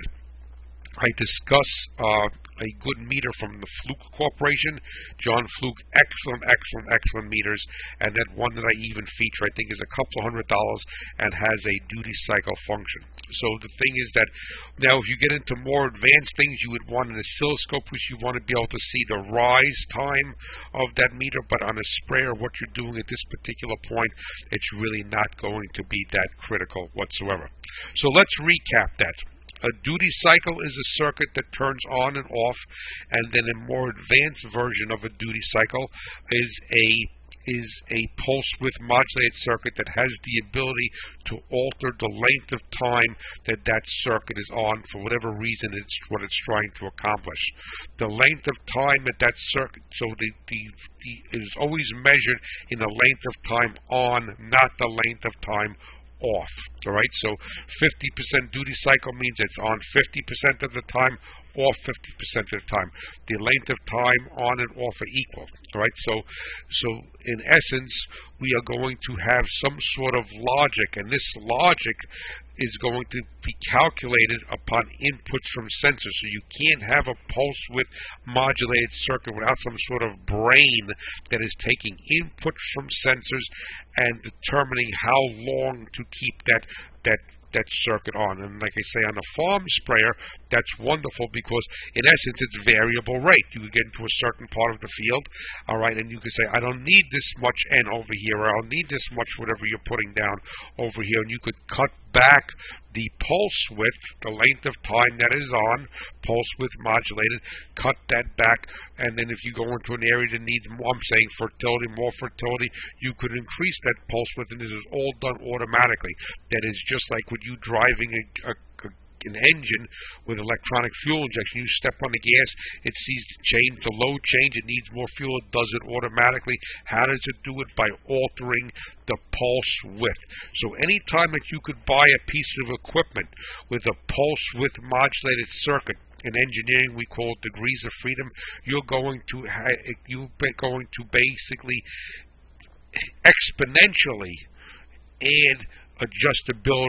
I discuss uh, a good meter from the Fluke Corporation, John Fluke, excellent, excellent, excellent meters, and that one that I even feature, I think, is a couple of hundred dollars and has a duty cycle function. So the thing is that now if you get into more advanced things, you would want an oscilloscope, which you want to be able to see the rise time of that meter, but on a sprayer, what you're doing at this particular point, it's really not going to be that critical whatsoever. So let's recap that. A duty cycle is a circuit that turns on and off, and then a more advanced version of a duty cycle is a is a pulse width modulated circuit that has the ability to alter the length of time that that circuit is on for whatever reason it's what it's trying to accomplish. The length of time that that circuit, so the, the, the is always measured in the length of time on, not the length of time off. All right, so fifty percent duty cycle means it's on fifty percent of the time, off fifty percent of the time. The length of time on and off are equal. All right, so so in essence, we are going to have some sort of logic, and this logic is going to be calculated upon inputs from sensors. So you can't have a pulse width modulated circuit without some sort of brain that is taking input from sensors and determining how long to keep that that that circuit on. And like I say, on a farm sprayer, that's wonderful because in essence it's variable rate. You can get into a certain part of the field, all right, and you can say, I don't need this much N over here, or I'll need this much whatever you're putting down over here, and you could cut back the pulse width, the length of time that is on, pulse width modulated, cut that back, and then if you go into an area that needs more, I'm saying fertility, more fertility, you could increase that pulse width, and this is all done automatically. That is just like when you driving a, a, a an engine with electronic fuel injection. You step on the gas, it sees the change, the load change, it needs more fuel, it does it automatically. How does it do it? By altering the pulse width. So any time that you could buy a piece of equipment with a pulse width modulated circuit, in engineering we call it degrees of freedom, you're going to ha- you're going to basically exponentially add adjustability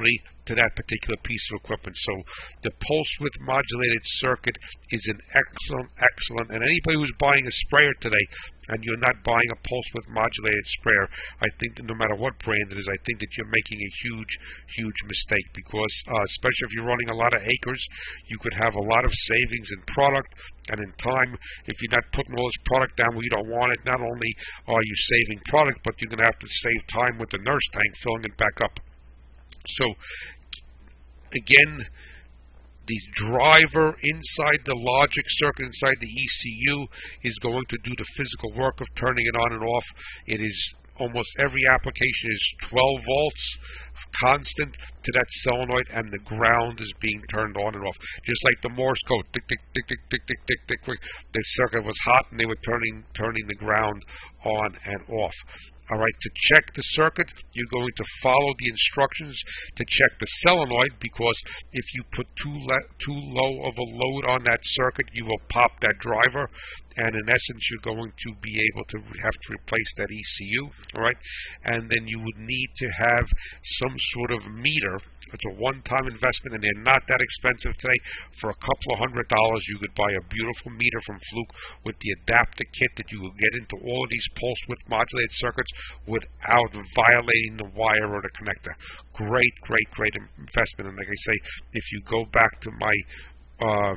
to that particular piece of equipment. So the pulse width modulated circuit is an excellent, excellent, and anybody who's buying a sprayer today and you're not buying a pulse width modulated sprayer, I think that no matter what brand it is, I think that you're making a huge, huge mistake, because uh, especially if you're running a lot of acres, you could have a lot of savings in product and in time. If you're not putting all this product down where you don't want it, not only are you saving product, but you're going to have to save time with the nurse tank filling it back up. So, again, the driver inside the logic circuit, inside the E C U, is going to do the physical work of turning it on and off. It is almost every application is twelve volts constant to that solenoid, and the ground is being turned on and off, just like the Morse code. Tick tick tick tick tick tick tick tick. The circuit was hot, and they were turning turning the ground on and off. All right, to check the circuit, you're going to follow the instructions to check the solenoid, because if you put too, le- too low of a load on that circuit, you will pop that driver, and in essence, you're going to be able to have to replace that E C U, all right? And then you would need to have some sort of meter. It's a one-time investment, and they're not that expensive today. For a couple of hundred dollars, you could buy a beautiful meter from Fluke with the adapter kit that you will get into all of these pulse width modulated circuits without violating the wire or the connector. Great, great, great investment. And like I say, if you go back to my uh,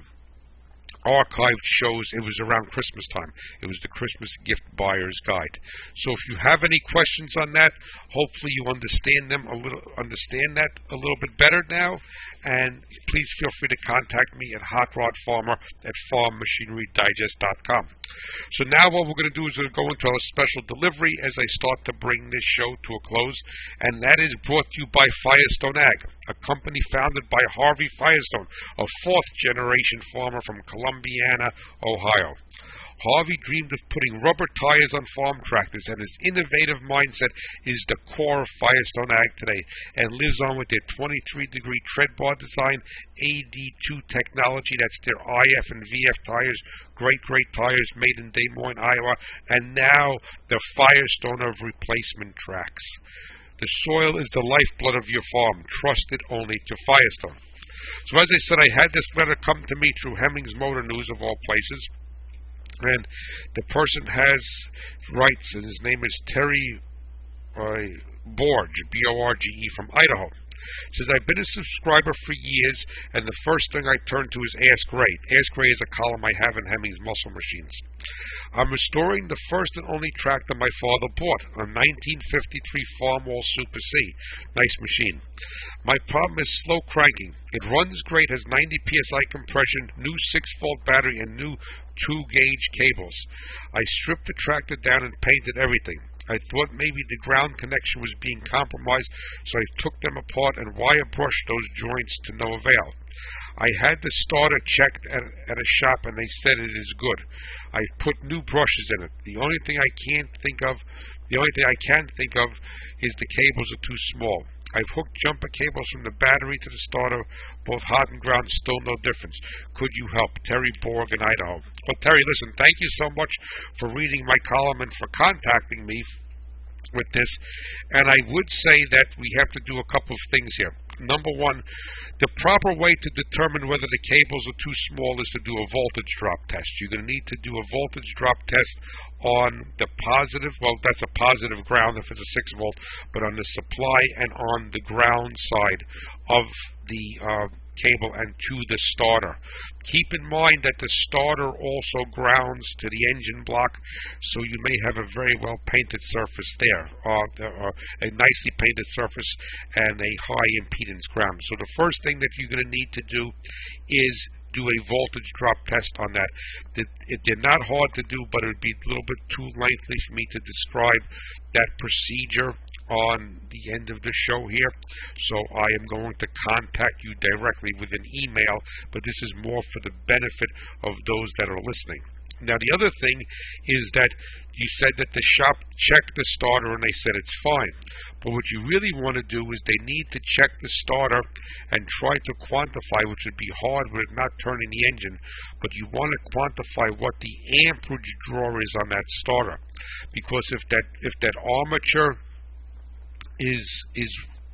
archived shows, it was around Christmas time. It was the Christmas gift buyer's guide. So if you have any questions on that, hopefully you understand them a little, understand that a little bit better now. And please feel free to contact me at Hot Rod Farmer at farm machinery digest dot com. So now what we're going to do is we're going to go into a special delivery as I start to bring this show to a close, and that is brought to you by Firestone Ag, a company founded by Harvey Firestone, a fourth-generation farmer from Columbiana, Ohio. Harvey dreamed of putting rubber tires on farm tractors, and his innovative mindset is the core of Firestone Ag today, and lives on with their twenty-three degree tread bar design, A D two technology. That's their I F and V F tires. Great, great tires made in Des Moines, Iowa, and now the Firestone of replacement tracks. The soil is the lifeblood of your farm. Trust it only to Firestone. So as I said, I had this letter come to me through Hemmings Motor News, of all places. And the person has writes, and his name is Terry uh, Borge, B O R G E, from Idaho. Says, I've been a subscriber for years, and the first thing I turn to is Ask Ray. Ask Ray is a column I have in Hemmings Muscle Machines. I'm restoring the first and only tractor my father bought, a nineteen fifty-three Farmall Super C. Nice machine. My problem is slow cranking. It runs great, has ninety P S I compression, new six volt battery, and new two gauge cables. I stripped the tractor down and painted everything. I thought maybe the ground connection was being compromised, so I took them apart and wire brushed those joints to no avail. I had the starter checked at, at a shop, and they said it is good. I put new brushes in it. The only thing I can't think of, the only thing I can think of is the cables are too small. I've hooked jumper cables from the battery to the starter, both hot and ground, still no difference. Could you help? Terry Borg in Idaho. Well, Terry, listen, thank you so much for reading my column and for contacting me with this. And I would say that we have to do a couple of things here. Number one, the proper way to determine whether the cables are too small is to do a voltage drop test. You're going to need to do a voltage drop test on the positive, well, that's a positive ground if it's a six volt, but on the supply and on the ground side of the uh, cable and to the starter. Keep in mind that the starter also grounds to the engine block, so you may have a very well painted surface there, uh, uh, a nicely painted surface and a high impedance ground. So the first thing that you're going to need to do is do a voltage drop test on that. They're not hard to do, but it would be a little bit too lengthy for me to describe that procedure on the end of the show here, so I am going to contact you directly with an email, but this is more for the benefit of those that are listening. Now, the other thing is that you said that the shop checked the starter and they said it's fine. But what you really want to do is they need to check the starter and try to quantify, which would be hard with it not turning the engine, but you want to quantify what the amperage draw is on that starter. Because if that if that armature is is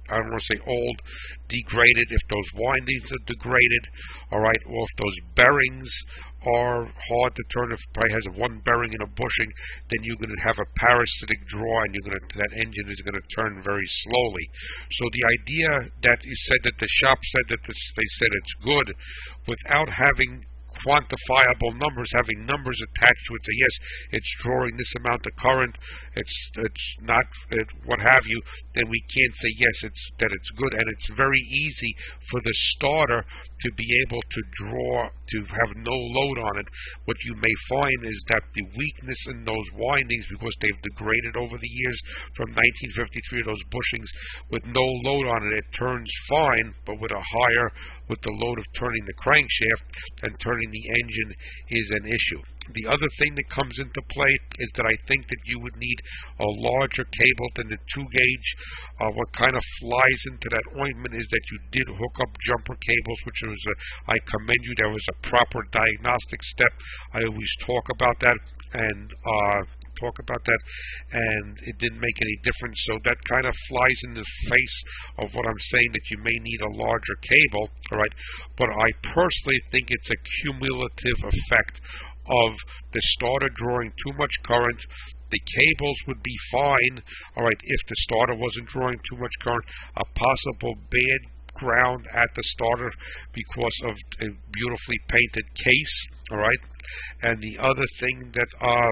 I don't want to say old, degraded, if those windings are degraded, all right, or if those bearings are hard to turn. If it probably has one bearing in a bushing, then you're going to have a parasitic draw, and you're going to, that engine is going to turn very slowly. So the idea that you said that the shop said that this, they said it's good, without having quantifiable numbers, having numbers attached to it, say yes, it's drawing this amount of current, it's it's not it, what have you, then we can't say yes, it's that it's good. And it's very easy for the starter to be able to draw, to have no load on it. What you may find is that the weakness in those windings, because they've degraded over the years from nineteen fifty-three, those bushings with no load on it, it turns fine, but with a higher, with the load of turning the crankshaft and turning the engine is an issue. The other thing that comes into play is that I think that you would need a larger cable than the two gauge. Uh, what kind of flies into that ointment is that you did hook up jumper cables, which was a, I commend you. There was a proper diagnostic step. I always talk about that and uh, talk about that, and it didn't make any difference. So that kind of flies in the face of what I'm saying, that you may need a larger cable, all right? But I personally think it's a cumulative effect of the starter drawing too much current. The cables would be fine, all right, if the starter wasn't drawing too much current. A possible bad ground at the starter because of a beautifully painted case, all right? And the other thing that uh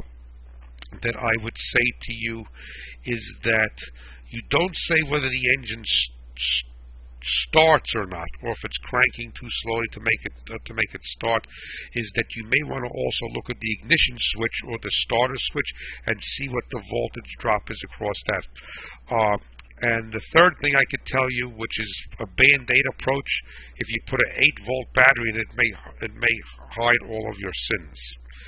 that I would say to you is that you don't say whether the engine st starts or not, or if it's cranking too slowly to make it uh, to make it start. Is that you may want to also look at the ignition switch or the starter switch and see what the voltage drop is across that. Uh, and the third thing I could tell you, which is a band-aid approach, if you put an eight volt battery in it, it may it may hide all of your sins.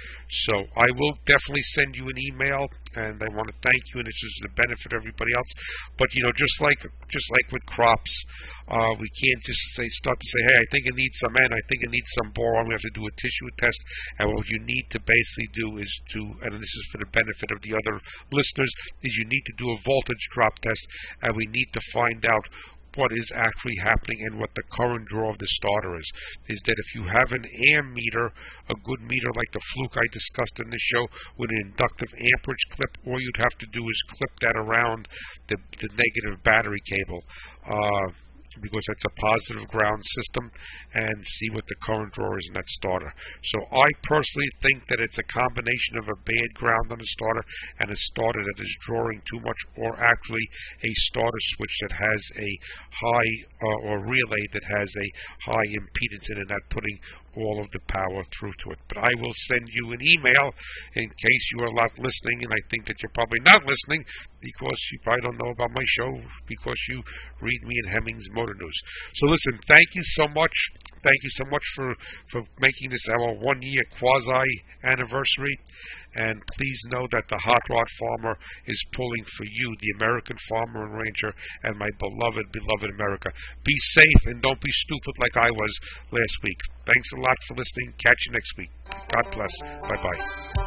So I will definitely send you an email, and I want to thank you, and this is the benefit of everybody else. But you know, just like just like with crops, uh, we can't just say start to say, hey, I think it needs some N, I think it needs some boron. We have to do a tissue test, and what you need to basically do is to, and this is for the benefit of the other listeners, is you need to do a voltage drop test, and we need to find out what is actually happening and what the current draw of the starter is. Is that if you have an ammeter, a good meter like the Fluke I discussed in this show, with an inductive amperage clip, all you'd have to do is clip that around the, the negative battery cable, uh, because that's a positive ground system, and see what the current draw is in that starter. So I personally think that it's a combination of a bad ground on the starter and a starter that is drawing too much, or actually a starter switch that has a high uh, or relay that has a high impedance in it, not putting all of the power through to it. But I will send you an email in case you are not listening, and I think that you're probably not listening because you probably don't know about my show because you read me in Hemmings Motor News. So listen, thank you so much. Thank you so much for, for making this our one-year quasi-anniversary. And please know that the Hot Rod Farmer is pulling for you, the American farmer and rancher, and my beloved, beloved America. Be safe and don't be stupid like I was last week. Thanks a lot for listening. Catch you next week. God bless. Bye-bye.